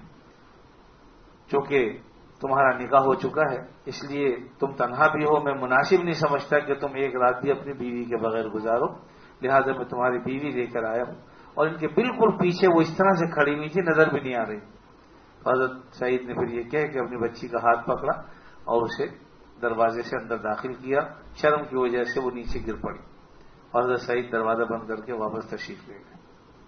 [SPEAKER 2] چونکہ تمہارا نکاح ہو چکا ہے اس لیے تم تنہا بھی ہو، میں مناسب نہیں سمجھتا کہ تم ایک رات بھی اپنی بیوی کے بغیر گزارو، لہذا میں تمہاری بیوی لے کر آیا ہوں. اور ان کے بالکل پیچھے وہ اس طرح سے کھڑی ہوئی تھی، نظر بھی نہیں آ رہی. حضرت سعید نے پھر یہ کہہ کہ اپنی بچی کا ہاتھ پکڑا اور اسے دروازے سے اندر داخل کیا. شرم کی وجہ سے وہ نیچے گر پڑی اور حضرت سعید دروازہ بند کر کے واپس تشریف لے گئے.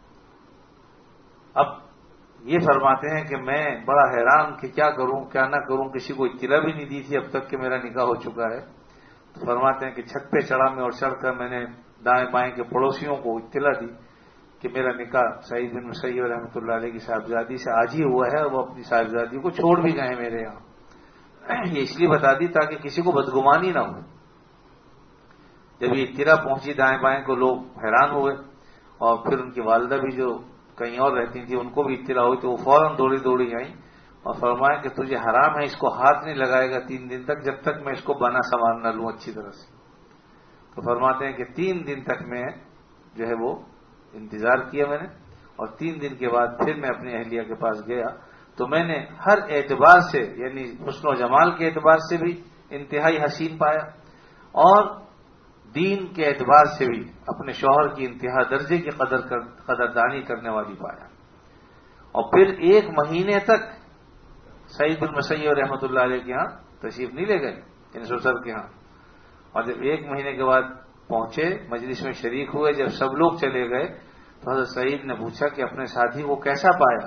[SPEAKER 2] اب یہ فرماتے ہیں کہ میں بڑا حیران کہ کیا کروں کیا نہ کروں, کسی کو اطلاع بھی نہیں دی تھی اب تک کہ میرا نکاح ہو چکا ہے. تو فرماتے ہیں کہ چھت پہ چڑھا میں اور چڑھ کر میں نے دائیں بائیں کے پڑوسیوں کو اطلاع دی کہ میرا نکاح سعید بن مسیب رحمۃ اللہ علیہ کی صاحبزادی سے آج ہی ہوا ہے اور وہ اپنی صاحبزادی کو چھوڑ بھی گئے میرے یہاں. یہ اس لیے بتا دی تاکہ کسی کو بدگمانی نہ ہو. جب یہ اطلاع پہنچی دائیں بائیں کو لوگ حیران ہوئے اور پھر ان کی والدہ بھی جو کہیں اور رہتی تھی ان کو بھی اطلاع ہوئی تو وہ فوراً دوڑی دوڑی آئیں اور فرمایا کہ تجھے حرام ہے, اس کو ہاتھ نہیں لگائے گا تین دن تک جب تک میں اس کو بنا سامان نہ لوں اچھی طرح سے. تو فرماتے ہیں کہ تین دن تک میں جو ہے وہ انتظار کیا میں نے اور تین دن کے بعد پھر میں اپنی اہلیہ کے پاس گیا تو میں نے ہر اعتبار سے یعنی حسن و جمال کے اعتبار سے بھی انتہائی حسین پایا اور دین کے اعتبار سے بھی اپنے شوہر کی انتہا درجے کی قدر کر قدردانی کرنے والی پایا. اور پھر ایک مہینے تک سعید بن مسیب رحمۃ اللہ علیہ کے ہاں تشریف نہیں لے گئے ان سسر کے ہاں. اور جب ایک مہینے کے بعد پہنچے مجلس میں شریک ہوئے, جب سب لوگ چلے گئے تو حضرت سعید نے پوچھا کہ اپنے ساتھی کو کیسا پایا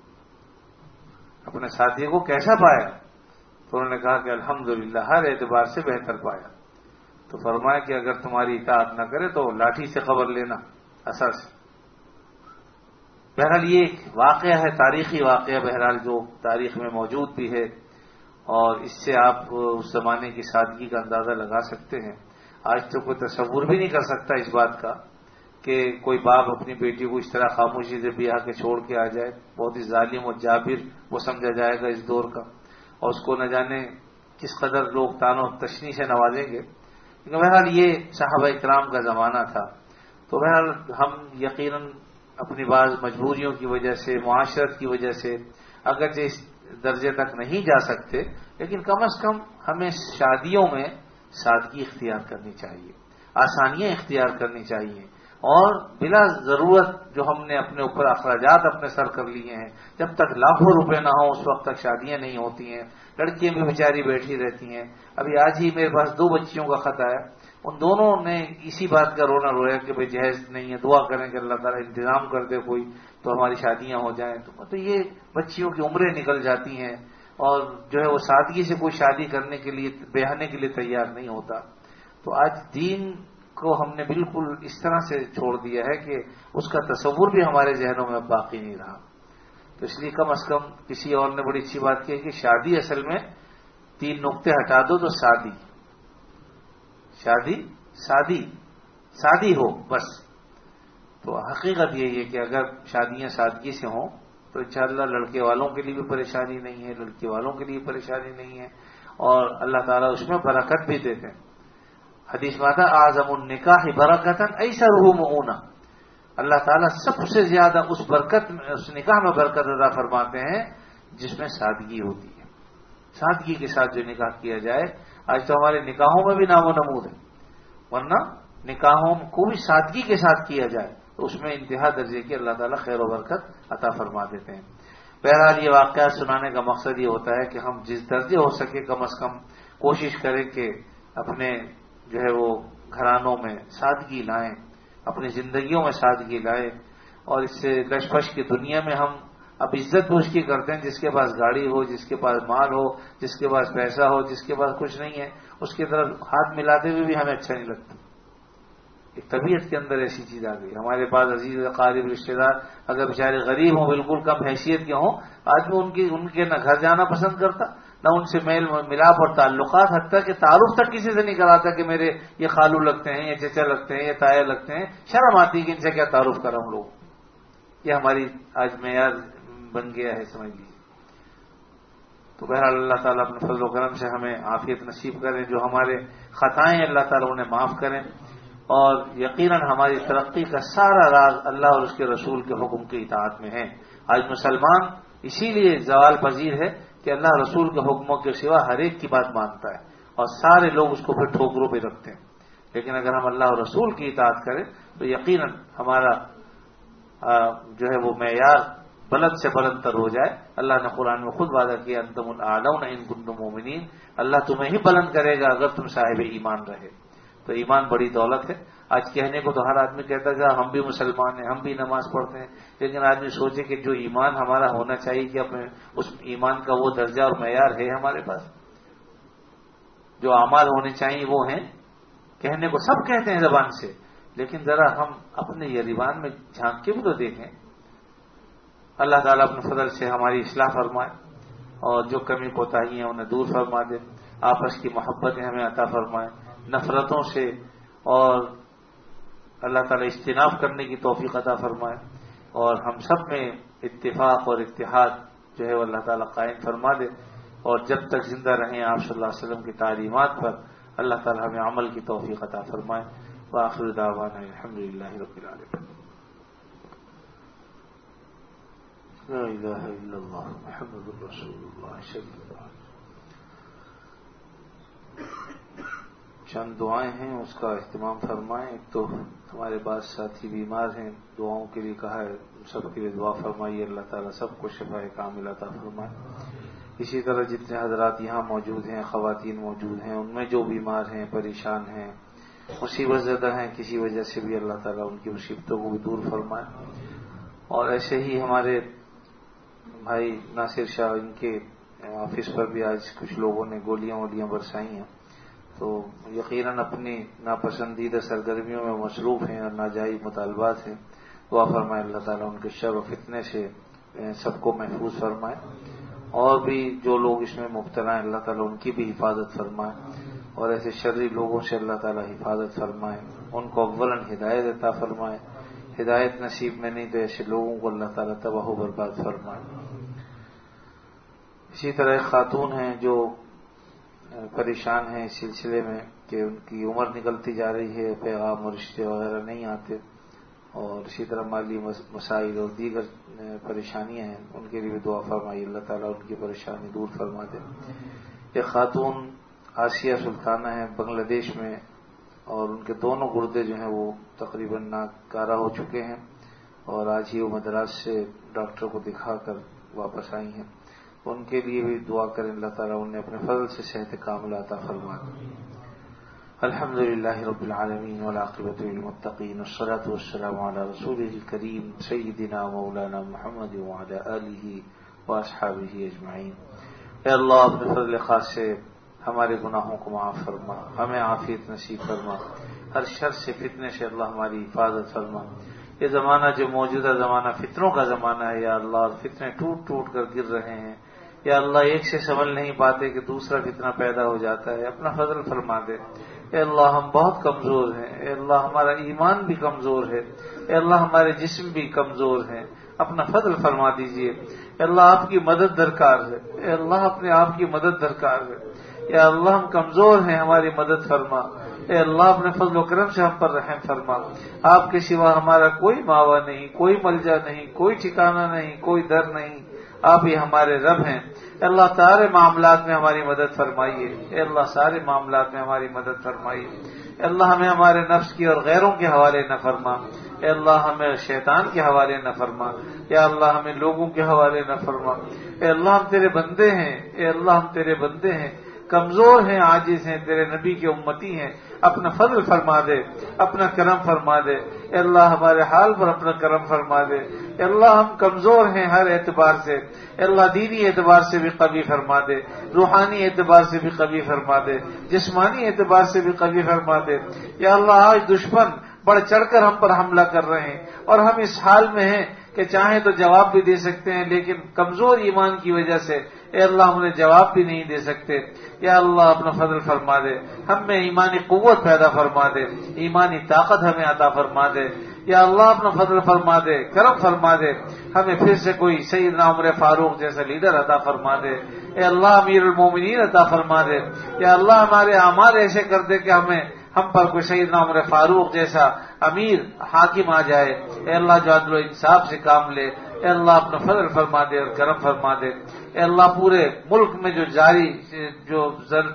[SPEAKER 2] اپنے ساتھی کو کیسا پایا تو انہوں نے کہا کہ الحمدللہ ہر اعتبار سے بہتر پایا. تو فرمایا کہ اگر تمہاری اطاعت نہ کرے تو لاٹھی سے خبر لینا اثر سے. بہرحال یہ ایک واقعہ ہے, تاریخی واقعہ بہرحال جو تاریخ میں موجود بھی ہے اور اس سے آپ اس زمانے کی سادگی کا اندازہ لگا سکتے ہیں. آج تو کوئی تصور بھی نہیں کر سکتا اس بات کا کہ کوئی باپ اپنی بیٹی کو اس طرح خاموشی سے بیاہ کے چھوڑ کے آ جائے. بہت ہی ظالم اور جابر وہ سمجھا جائے گا اس دور کا, اور اس کو نہ جانے کس قدر لوگ تان و تشنی سے نوازیں گے. لیکن بہرحال یہ صحابہ کرام کا زمانہ تھا. تو بہرحال ہم یقیناً اپنی بعض مجبوریوں کی وجہ سے معاشرت کی وجہ سے اگرچہ اس درجے تک نہیں جا سکتے لیکن کم از کم ہمیں شادیوں میں سادگی اختیار کرنی چاہیے, آسانیاں اختیار کرنی چاہیے اور بلا ضرورت جو ہم نے اپنے اوپر اخراجات اپنے سر کر لیے ہیں جب تک لاکھوں روپے نہ ہوں اس وقت تک شادیاں نہیں ہوتی ہیں. لڑکیاں بھی بیچاری بیٹھی رہتی ہیں. ابھی آج ہی میرے پاس دو بچیوں کا خط آیا, ان دونوں نے اسی بات کا رونا رویا کہ بھائی جہیز نہیں ہے, دعا کریں کہ اللہ تعالیٰ انتظام کر دے کوئی تو ہماری شادیاں ہو جائیں. تو یہ بچیوں کی عمریں نکل جاتی ہیں اور جو ہے وہ سادگی سے کوئی شادی کرنے کے لیے بیاہنے کے لیے تیار نہیں ہوتا. تو آج دین کو ہم نے بالکل اس طرح سے چھوڑ دیا ہے کہ اس کا تصور بھی ہمارے ذہنوں میں اب باقی نہیں رہا. تو اس لیے کم از کم کسی اور نے بڑی اچھی بات کی ہے کہ شادی اصل میں تین نقطے ہٹا دو تو شادی شادی شادی شادی ہو بس. تو حقیقت یہی ہے کہ اگر شادیاں سادگی سے ہوں تو انشاءاللہ لڑکے والوں کے لیے بھی پریشانی نہیں ہے, لڑکی والوں کے لیے پریشانی نہیں ہے اور اللہ تعالیٰ اس میں برکت بھی دیتے ہیں. حدیث میں آتا اعظم النکاح برکتاً ایسرہ مؤونہ, اللہ تعالیٰ سب سے زیادہ اس برکت میں اس نکاح میں برکت عطا فرماتے ہیں جس میں سادگی ہوتی ہے. سادگی کے ساتھ جو نکاح کیا جائے, آج تو ہمارے نکاحوں میں بھی نام و نمود ہے, ورنہ نکاحوں کو بھی سادگی کے ساتھ کیا جائے تو اس میں انتہا درجے کی اللہ تعالیٰ خیر و برکت عطا فرما دیتے ہیں. بہرحال یہ واقعات سنانے کا مقصد یہ ہوتا ہے کہ ہم جس درجے ہو سکے کم از کم کوشش کریں کہ اپنے جو ہے وہ گھرانوں میں سادگی لائیں, اپنی زندگیوں میں سادگی لائیں. اور اس سے لش پش کی دنیا میں ہم اب عزت بھی اس کی کرتے ہیں جس کے پاس گاڑی ہو, جس کے پاس مال ہو, جس کے پاس پیسہ ہو, جس کے پاس کچھ نہیں ہے اس کی طرف ہاتھ ملاتے ہوئے بھی ہمیں اچھا نہیں لگتا. ایک طبیعت کے اندر ایسی چیز آ گئی. ہمارے پاس عزیز قریب رشتے دار اگر بیچارے غریب ہوں, بالکل کم حیثیت کے ہوں, آدمی ان کی ان کے نہ گھر جانا پسند کرتا نہ ان سے میل ملاپ اور تعلقات, حتیٰ کہ تعارف تک کسی سے نہیں کراتا کہ میرے یہ خالو لگتے ہیں, یہ چچا لگتے ہیں, یہ تایا لگتے ہیں. شرم آتی کہ ان سے کیا تعارف کرا ہم لوگ. یہ ہماری آج معیار بن گیا ہے سمجھ لیجیے. تو بہرحال اللہ تعالیٰ اپنے فضل و کرم سے ہمیں عافیت نصیب کریں, جو ہمارے خطائیں اللہ تعالیٰ انہیں معاف کریں, اور یقیناً ہماری ترقی کا سارا راز اللہ اور اس کے رسول کے حکم کی اطاعت میں ہے. آج مسلمان اسی لیے زوال پذیر ہے کہ اللہ رسول کے حکموں کے سوا ہر ایک کی بات مانتا ہے اور سارے لوگ اس کو پھر ٹھوکروں پہ رکھتے ہیں. لیکن اگر ہم اللہ اور رسول کی اطاعت کریں تو یقیناً ہمارا جو ہے وہ معیار بلند سے بلند تر ہو جائے. اللہ نے قرآن میں خود وعدہ کیا انتم الاعلون ان کنتم مومنین، اللہ تمہیں ہی بلند کرے گا اگر تم صاحب ایمان رہے. تو ایمان بڑی دولت ہے. آج کہنے کو تو ہر آدمی کہتا ہے کہ ہم بھی مسلمان ہیں، ہم بھی نماز پڑھتے ہیں، لیکن آدمی سوچے کہ جو ایمان ہمارا ہونا چاہیے کہ اپنے اس ایمان کا وہ درجہ اور معیار ہے ہمارے پاس. جو اعمال ہونے چاہیے وہ ہیں. کہنے کو سب کہتے ہیں زبان سے، لیکن ذرا ہم اپنے گریبان میں جھانک کے بھی تو دیکھیں. اللہ تعالیٰ اپنے فضل سے ہماری اصلاح فرمائے اور جو کمی کوتاہی ہیں انہیں دور فرما دے. آپس کی محبتیں ہمیں عطا فرمائے، نفرتوں سے اور اللہ تعالیٰ اجتناب کرنے کی توفیق عطا فرمائے، اور ہم سب میں اتفاق اور اتحاد جو ہے وہ اللہ تعالیٰ قائم فرما دے. اور جب تک زندہ رہیں آپ صلی اللہ علیہ وسلم کی تعلیمات پر اللہ تعالیٰ ہمیں عمل کی توفیق عطا فرمائے. وآخر دعوانا الحمدللہ رب العالمین. لا الہ الا اللہ محمد رسول اللہ صلی اللہ علیہ وسلم. چند دعائیں ہیں اس کا اہتمام فرمائیں. ایک تو ہمارے بعض ساتھی بیمار ہیں، دعاؤں کے لیے کہا ہے، سب کے لیے دعا فرمائیے. اللہ تعالیٰ سب کو شفا کاملہ عطا فرمائے. اسی طرح جتنے حضرات یہاں موجود ہیں، خواتین موجود ہیں، ان میں جو بیمار ہیں، پریشان ہیں، مصیبت زدہ ہیں کسی وجہ سے بھی، اللہ تعالیٰ ان کی مصیبتوں کو بھی دور فرمائے. اور ایسے ہی ہمارے بھائی ناصر شاہ، ان کے آفس پر بھی آج کچھ لوگوں نے گولیاں وولیاں برسائی ہیں، تو یقیناً اپنی ناپسندیدہ سرگرمیوں میں مصروف ہیں اور ناجائز مطالبات ہیں. دعا فرمائے اللہ تعالیٰ ان کے شر و فتنے سے سب کو محفوظ فرمائے. اور بھی جو لوگ اس میں مبتلا ہیں اللہ تعالیٰ ان کی بھی حفاظت فرمائے، اور ایسے شرری لوگوں سے اللہ تعالیٰ حفاظت فرمائے. ان کو اولاً ہدایت عطا فرمائے، ہدایت نصیب میں نہیں تو ایسے لوگوں کو اللہ تعالیٰ تباہ و برباد فرمائے. اسی طرح ایک خاتون ہیں جو پریشان ہیں اس سلسلے میں کہ ان کی عمر نکلتی جا رہی ہے، پیغام اور رشتے وغیرہ نہیں آتے، اور اسی طرح مالی مسائل اور دیگر پریشانیاں ہیں، ان کے لیے بھی دعا فرمائی. اللہ تعالیٰ ان کی پریشانی دور فرما دے. ایک خاتون آسیہ سلطانہ ہیں بنگلہ دیش میں، اور ان کے دونوں گردے جو ہیں وہ تقریباً ناکارہ ہو چکے ہیں، اور آج ہی وہ مدراس سے ڈاکٹر کو دکھا کر واپس آئی ہیں. ان کے لیے بھی دعا کریں اللہ تعالیٰ انہیں اپنے فضل سے صحت کاملہ عطا فرما دے. الحمد للہ رب العالمین والعاقبۃ للمتقین والصلاۃ والسلام علی رسولہ الکریم سیدنا مولانا محمد وعلی آلہ واصحابہ اجمعین. اے اللہ اپنے فضل خاص سے ہمارے گناہوں کو معاف فرما، ہمیں عافیت نصیب فرما، ہر شر سے فتنے سے اللہ ہماری حفاظت فرما. یہ زمانہ جو موجودہ زمانہ فتنوں کا زمانہ ہے یا اللہ، اور فتنے ٹوٹ ٹوٹ کر گر رہے ہیں یا اللہ، ایک سے سنبھل نہیں پاتے کہ دوسرا فتنہ پیدا ہو جاتا ہے. اپنا فضل فرما دے. اے اللہ ہم بہت کمزور ہیں، اے اللہ ہمارا ایمان بھی کمزور ہے، اے اللہ ہمارے جسم بھی کمزور ہیں. اپنا فضل فرما دیجئے. اے اللہ آپ کی مدد درکار ہے، اے اللہ اپنے آپ کی مدد درکار ہے. یا اللہ ہم کمزور ہیں، ہماری مدد فرما. اے اللہ اپنے فضل و کرم سے ہم پر رحم فرما. آپ کے سوا ہمارا کوئی ماوا نہیں، کوئی ملجا نہیں، کوئی ٹھکانہ نہیں، کوئی در نہیں. آپ ہی ہمارے رب ہیں. اے اللہ سارے معاملات میں ہماری مدد فرمائیے. اے اللہ سارے معاملات میں ہماری مدد فرمائیے. اے اللہ ہمیں ہمارے نفس کی اور غیروں کے حوالے نہ فرما. اے اللہ ہمیں شیطان کے حوالے نہ فرما. یا اللہ ہمیں لوگوں کے حوالے نہ فرما. اے اللہ ہم تیرے بندے ہیں، اے اللہ ہم تیرے بندے ہیں، کمزور ہیں، عاجز ہیں، تیرے نبی کے امتی ہیں. اپنا فضل فرما دے، اپنا کرم فرما دے. اے اللہ ہمارے حال پر اپنا کرم فرما دے. اے اللہ ہم کمزور ہیں ہر اعتبار سے. اے اللہ دینی اعتبار سے بھی قوی فرما دے، روحانی اعتبار سے بھی قوی فرما دے، جسمانی اعتبار سے بھی قوی فرما دے. یا اللہ آج دشمن بڑھ چڑھ کر ہم پر حملہ کر رہے ہیں، اور ہم اس حال میں ہیں کہ چاہیں تو جواب بھی دے سکتے ہیں، لیکن کمزور ایمان کی وجہ سے اے اللہ ہم انہیں جواب بھی نہیں دے سکتے. یا اللہ اپنا فضل فرما دے، ہم میں ایمانی قوت پیدا فرما دے، ایمانی طاقت ہمیں عطا فرما دے. یا اللہ اپنا فضل فرما دے، کرم فرما دے. ہمیں پھر سے کوئی سیدنا عمر فاروق جیسا لیڈر عطا فرما دے. اے اللہ امیر المومنین عطا فرما دے. یا اللہ ہمارے اعمال ایسے کر دے کہ ہمیں ہم پر کوئی سیدنا عمر فاروق جیسا امیر حاکم آ جائے. اے اللہ جو عدل و انصاف سے کام لے. اے اللہ اپنا فضل فرما دے اور کرم فرما دے. اے اللہ پورے ملک میں جو جاری جو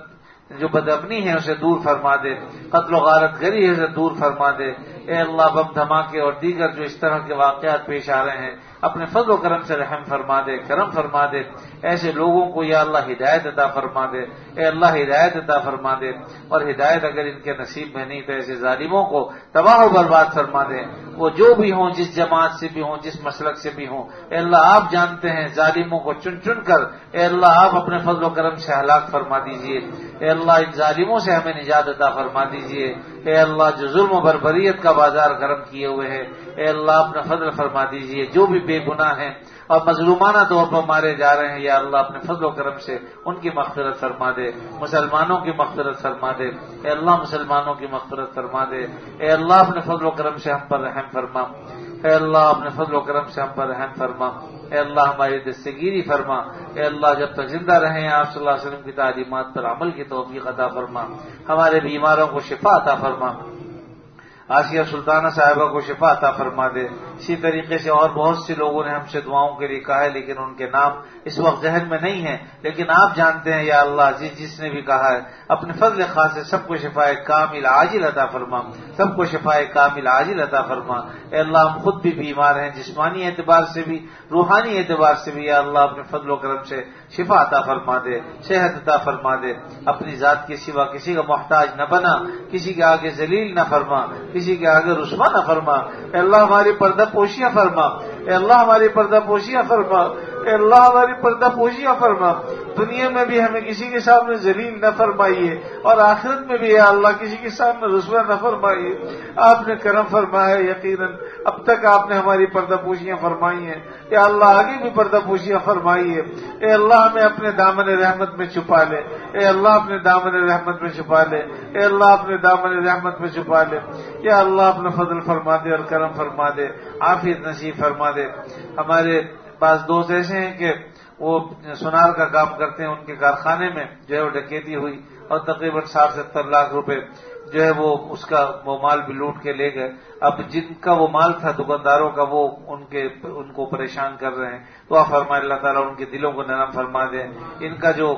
[SPEAKER 2] جو بدامنی ہے اسے دور فرما دے، قتل و غارت گری ہے اسے دور فرما دے۔ اے اللہ بم دھماکے اور دیگر جو اس طرح کے واقعات پیش آ رہے ہیں اپنے فضل و کرم سے رحم فرما دے، کرم فرما دے، ایسے لوگوں کو یا اللہ ہدایت عطا فرما دے، اے اللہ ہدایت عطا فرما دے، اور ہدایت اگر ان کے نصیب میں نہیں تو ایسے ظالموں کو تباہ و برباد فرما دے، وہ جو بھی ہوں، جس جماعت سے بھی ہوں، جس مسلک سے بھی ہوں، اے اللہ آپ جانتے ہیں، ظالموں کو چن چن کر اے اللہ آپ اپنے فضل و کرم سے ہلاک فرما دیجئے، اے اللہ ان ظالموں سے ہمیں نجات عطا فرما دیجئے، اے اللہ جو ظلم و بربریت کا بازار گرم کیے ہوئے ہیں اے اللہ اپنا فضل فرما دیجئے، جو بھی بے گناہ ہیں اور مظلومانہ طور پر مارے جا رہے ہیں یا اللہ اپنے فضل و کرم سے ان کی مغفرت فرما دے، مسلمانوں کی مغفرت فرما دے، اے اللہ مسلمانوں کی مغفرت فرما دے، اے اللہ اپنے فضل و کرم سے ہم پر رحم فرما، اے اللہ اپنے فضل و کرم سے ہم پر رحم فرما، اے اللہ ہماری دستگیری فرما، اے اللہ جب تک زندہ رہیں آپ صلی اللہ علیہ وسلم کی تعلیمات پر عمل کی توفیق عطا فرما، ہمارے بیماروں کو شفا عطا فرما، آسیہ سلطانہ صاحبہ کو شفا عطا فرما دے۔ اسی طریقے سے اور بہت سے لوگوں نے ہم سے دعاؤں کے لیے کہا ہے لیکن ان کے نام اس وقت ذہن میں نہیں ہیں، لیکن آپ جانتے ہیں یا اللہ جس جس نے بھی کہا ہے اپنے فضل خاص سے سب کو شفائے کامل عاجل عطا فرما، سب کو شفائے کامل عاجل عطا فرما۔ اے اللہ ہم خود بھی بیمار ہیں، جسمانی اعتبار سے بھی روحانی اعتبار سے بھی، یا اللہ اپنے فضل و کرم سے شفا عطا فرما دے، صحت عطا فرما دے، اپنی ذات کے سوا کسی کا محتاج نہ بنا، کسی کے آگے ذلیل نہ فرما، کسی کے آگے رسوا نہ فرما، اے اللہ ہماری پردہ پوشیاں فرما، اے اللہ ہماری پردہ پوشیاں فرما، اے اللہ ہماری پردہ پوشیاں فرما، دنیا میں بھی ہمیں کسی کے سامنے ذلیل نہ فرمائیے اور آخرت میں بھی یا اللہ کسی کے سامنے رسوا نہ فرمائیے۔ آپ نے کرم فرمایا یقیناً، اب تک آپ نے ہماری پردہ پوشیاں فرمائی ہیں، یا اللہ آگے بھی پردہ پوشیاں فرمائیے، اے اللہ ہمیں اپنے دامن رحمت میں چھپا لے، اے اللہ اپنے دامن رحمت میں چھپا لے، اے اللہ اپنے دامن رحمت میں چھپا لے، یا اللہ اپنا فضل فرما دے اور کرم فرما دے، عافیت نصیب فرما دے۔ ہمارے پاس دوست ایسے ہیں کہ وہ سونار کا کام کرتے ہیں، ان کے کارخانے میں جو ہے وہ ڈکیتی ہوئی اور تقریباً ساٹھ ستر لاکھ روپے جو ہے وہ اس کا وہ مال بھی لوٹ کے لے گئے۔ اب جن کا وہ مال تھا دکانداروں کا وہ ان کے ان کو پریشان کر رہے ہیں، تو آپ فرمائے اللہ تعالیٰ ان کے دلوں کو نرم فرما دے، ان کا جو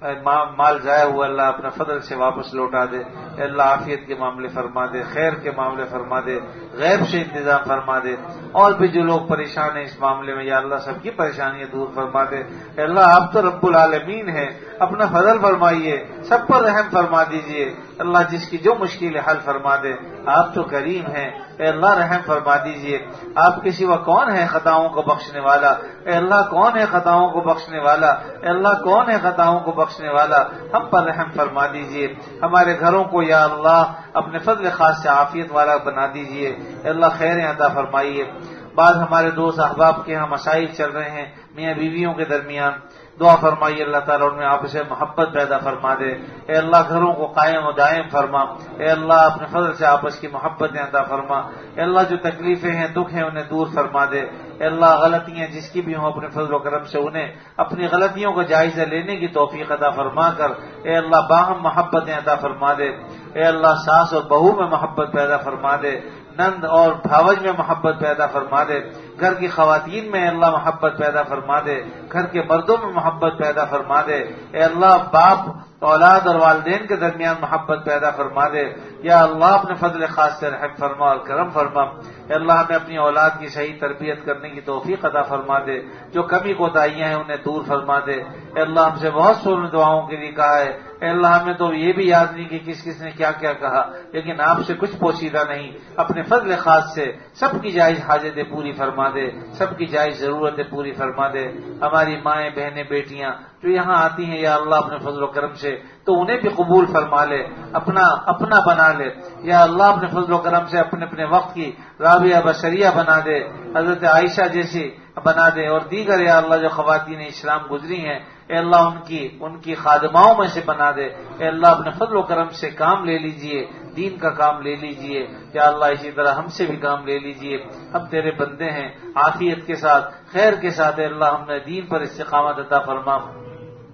[SPEAKER 2] مال ضائع ہوا اللہ اپنا فضل سے واپس لوٹا دے، اللہ عافیت کے معاملے فرما دے، خیر کے معاملے فرما دے، غیب سے انتظام فرما دے، اور بھی جو لوگ پریشان ہیں اس معاملے میں یا اللہ سب کی پریشانیاں دور فرما دے۔ اللہ آپ تو رب العالمین ہیں، اپنا فضل فرمائیے، سب پر رحم فرما دیجئے، اللہ جس کی جو مشکل حل فرما دے، آپ تو کریم ہیں، اے اللہ رحم فرما دیجئے، آپ کے سوا کون ہے خطاؤں کو بخشنے والا، اے اللہ کون ہے خطاؤں کو بخشنے والا، اے اللہ کون ہے خطاؤں کو بخشنے والا، ہم پر رحم فرما دیجئے، ہمارے گھروں کو یا اللہ اپنے فضل خاص سے عافیت والا بنا دیجئے، اے اللہ خیریں عطا فرمائیے۔ بعض ہمارے دوست احباب کے یہاں مسائل چل رہے ہیں میاں بیویوں کے درمیان، دعا فرمائیے اللہ تعالیٰ ان میں آپس میں محبت پیدا فرما دے، اے اللہ گھروں کو قائم و دائم فرما، اے اللہ اپنے فضل سے آپس کی محبتیں عطا فرما، اے اللہ جو تکلیفیں ہیں دکھ ہیں انہیں دور فرما دے، اے اللہ غلطیاں جس کی بھی ہوں اپنے فضل و کرم سے انہیں اپنی غلطیوں کا جائزہ لینے کی توفیق عطا فرما کر اے اللہ باہم محبتیں عطا فرما دے، اے اللہ ساس اور بہو میں محبت پیدا فرما دے، نند اور بھاوج میں محبت پیدا فرما دے، گھر کی خواتین میں اللہ محبت پیدا فرما دے، گھر کے مردوں میں محبت پیدا فرما دے، اے اللہ باپ اولاد اور والدین کے درمیان محبت پیدا فرما دے، یا اللہ اپنے فضل خاص سے رحم فرما اور کرم فرما، اے اللہ ہمیں اپنی اولاد کی صحیح تربیت کرنے کی توفیق عطا فرما دے، جو کمی کوتاہیاں ہیں انہیں دور فرما دے، اے اللہ ہم سے بہت سو دعاؤں کے لیے کہا ہے، اے اللہ ہمیں تو یہ بھی یاد نہیں کہ کس کس نے کیا کیا کہا، لیکن آپ سے کچھ پوشیدہ نہیں، اپنے فضل خاص سے سب کی جائز حاجتیں پوری فرما دے، سب کی جائز ضرورتیں پوری فرما دے، ہماری مائیں بہنیں بیٹیاں جو یہاں آتی ہیں یا اللہ اپنے فضل و کرم سے تو انہیں بھی قبول فرما لے، اپنا اپنا بنا لے، یا اللہ اپنے فضل و کرم سے اپنے اپنے وقت کی رابعہ بشریہ بنا دے، حضرت عائشہ جیسی بنا دے، اور دیگر یا اللہ جو خواتین اسلام گزری ہیں اے اللہ ان کی ان کی خادماؤں میں سے بنا دے، اے اللہ اپنے فضل و کرم سے کام لے لیجئے، دین کا کام لے لیجئے، یا اللہ اسی طرح ہم سے بھی کام لے لیجئے، ہم تیرے بندے ہیں، عافیت کے ساتھ خیر کے ساتھ اے اللہ ہم نے دین پر استقامت عطا فرما،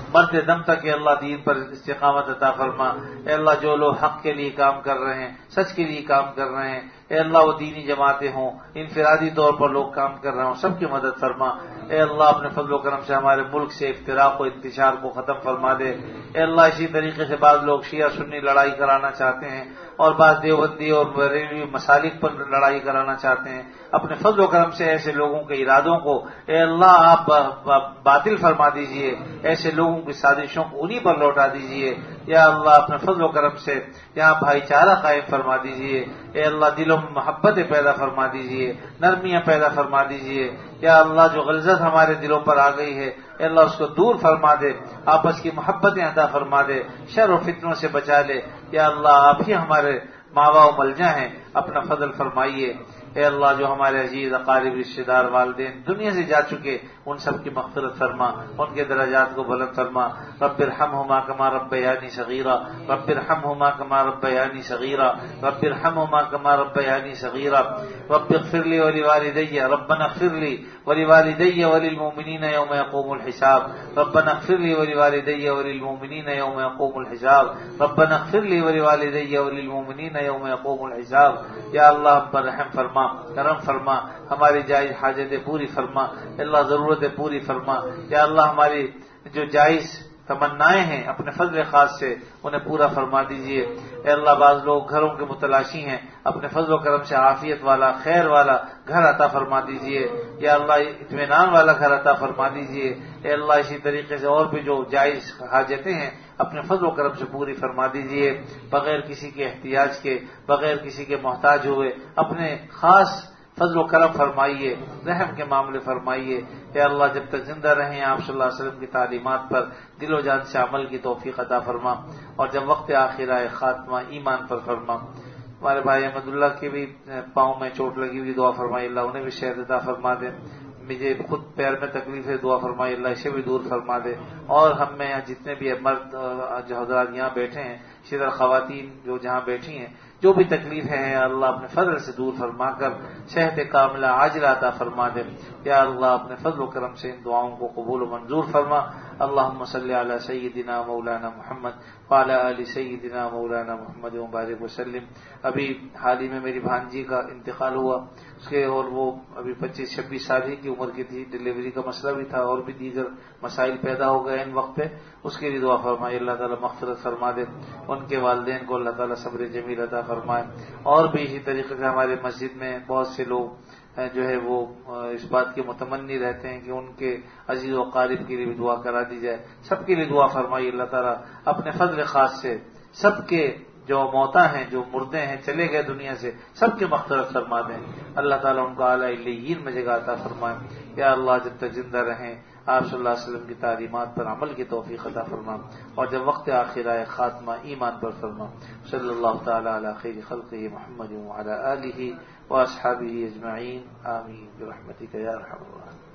[SPEAKER 2] مرتے دم تک اے اللہ دین پر استقامت عطا فرما۔ اے اللہ جو لوگ حق کے لیے کام کر رہے ہیں، سچ کے لیے کام کر رہے ہیں، اے اللہ وہ دینی جماعتیں ہوں، انفرادی طور پر لوگ کام کر رہے ہوں، سب کی مدد فرما۔ اے اللہ اپنے فضل و کرم سے ہمارے ملک سے افتراق و انتشار کو ختم فرما دے۔ اے اللہ اسی طریقے سے بعض لوگ شیعہ سنی لڑائی کرانا چاہتے ہیں اور بعض دیوبندی اور بریلوی مسالک پر لڑائی کرانا چاہتے ہیں، اپنے فضل و کرم سے ایسے لوگوں کے ارادوں کو اے اللہ آپ باطل فرما دیجئے، ایسے لوگوں کی سازشوں کو انہی پر لوٹا دیجئے۔ یا اللہ اپنے فضل و کرم سے یہاں بھائی چارہ قائم فرما دیجئے۔ اے اللہ دلوں میں محبتیں پیدا فرما دیجئے، نرمیاں پیدا فرما دیجئے۔ یا اللہ جو غلظت ہمارے دلوں پر آ گئی ہے اے اللہ اس کو دور فرما دے، آپس کی محبتیں عطا فرما دے، شر و فتنوں سے بچا لے۔ یا اللہ آپ ہی ہمارے ماوا و ملجا ہیں، اپنا فضل فرمائیے۔ اے اللہ جو ہمارے عزیز اقارب رشتہ دار والدین دنیا سے جا چکے ان سب کی مغفرت فرما، ان کے درجات کو بلند فرما۔ رب ارحمہما کما ربیانی صغیرا، رب ارحمہما کما ربیانی صغیرا، رب ارحمہما کما ربیانی صغیرا، رب اغفر لی ولوالدی، ربنا اغفر لی ولوالدی وللمؤمنین یوم یقوم الحساب، ربنا اغفر لی ولوالدی وللمؤمنین یوم یقوم الحساب، ربنا اغفر لی ولوالدی وللمؤمنین یوم یقوم الحساب۔ یا اللہ ہم پر رحم فرما، کرم فرما، ہماری جائز حاجتیں پوری فرما، اللہ ضرورتیں پوری فرما۔ یا اللہ ہماری جو جائز تمنائیں ہیں اپنے فضل خاص سے انہیں پورا فرما دیجئے۔ اے اللہ بعض لوگ گھروں کے متلاشی ہیں، اپنے فضل و کرم سے عافیت والا خیر والا گھر عطا فرما دیجئے۔ یا اللہ اطمینان والا گھر عطا فرما دیجئے۔ اے اللہ اسی طریقے سے اور بھی جو جائز حاجتیں ہیں اپنے فضل و کرم سے پوری فرما دیجئے، بغیر کسی کے احتیاج کے، بغیر کسی کے محتاج ہوئے اپنے خاص فضل و کرم فرمائیے، رحم کے معاملے فرمائیے۔ اے اللہ جب تک زندہ رہیں آپ صلی اللہ علیہ وسلم کی تعلیمات پر دل و جان سے عمل کی توفیق عطا فرما، اور جب وقت آخر آئے خاتمہ ایمان پر فرما۔ ہمارے بھائی احمد اللہ کے بھی پاؤں میں چوٹ لگی ہوئی، دعا فرمائی اللہ انہیں بھی شہد عطا فرما دے۔ مجھے خود پیر میں تکلیف ہے، دعا فرمائی اللہ اسے بھی دور فرما دے۔ اور ہم میں جتنے بھی مرد جو حضرات یہاں بیٹھے ہیں، اسی طرح خواتین جو جہاں بیٹھی ہیں، جو بھی تکلیفیں ہیں اللہ اپنے فضل سے دور فرما کر صحت کاملہ عاجلہ عطا فرما دے۔ یا اللہ اپنے فضل و کرم سے ان دعاؤں کو قبول و منظور فرما۔ اللہم صلی علی سیدنا مولانا محمد وعلی آل سیدنا مولانا محمد وبارک وسلم۔ ابھی حال ہی میں میری بھانجی کا انتقال ہوا، اس کے اور وہ ابھی پچیس چھبیس سال ہی کی عمر کی تھی، ڈلیوری کا مسئلہ بھی تھا اور بھی دیگر مسائل پیدا ہو گئے ان وقت پہ، اس کے لیے دعا فرمائے اللہ تعالیٰ مغفرت فرما دے، ان کے والدین کو اللہ تعالیٰ صبر جمیل عطا فرمائے۔ اور بھی اسی طریقے سے ہمارے مسجد میں بہت سے لوگ جو ہے وہ اس بات کے متمنی رہتے ہیں کہ ان کے عزیز و قارب کے لیے بھی دعا کرا دی جائے، سب کے لیے دعا فرمائی اللہ تعالیٰ اپنے فضل خاص سے سب کے جو موتا ہیں، جو مردے ہیں، چلے گئے دنیا سے، سب کی مغفرت فرما دیں، اللہ تعالیٰ ان کو اعلیٰ علیین میں جگہ عطا فرمائے۔ یا اللہ جب تک زندہ رہیں آپ صلی اللہ علیہ وسلم کی تعلیمات پر عمل کی توفیق عطا فرما، اور جب وقت آخر آئے خاتمہ ایمان پر فرما۔ صلی اللہ تعالی علی خیر خلقہ محمد وعلی آلہ واصحابہ اجمعین، آمین برحمتک یا ارحم الراحمین۔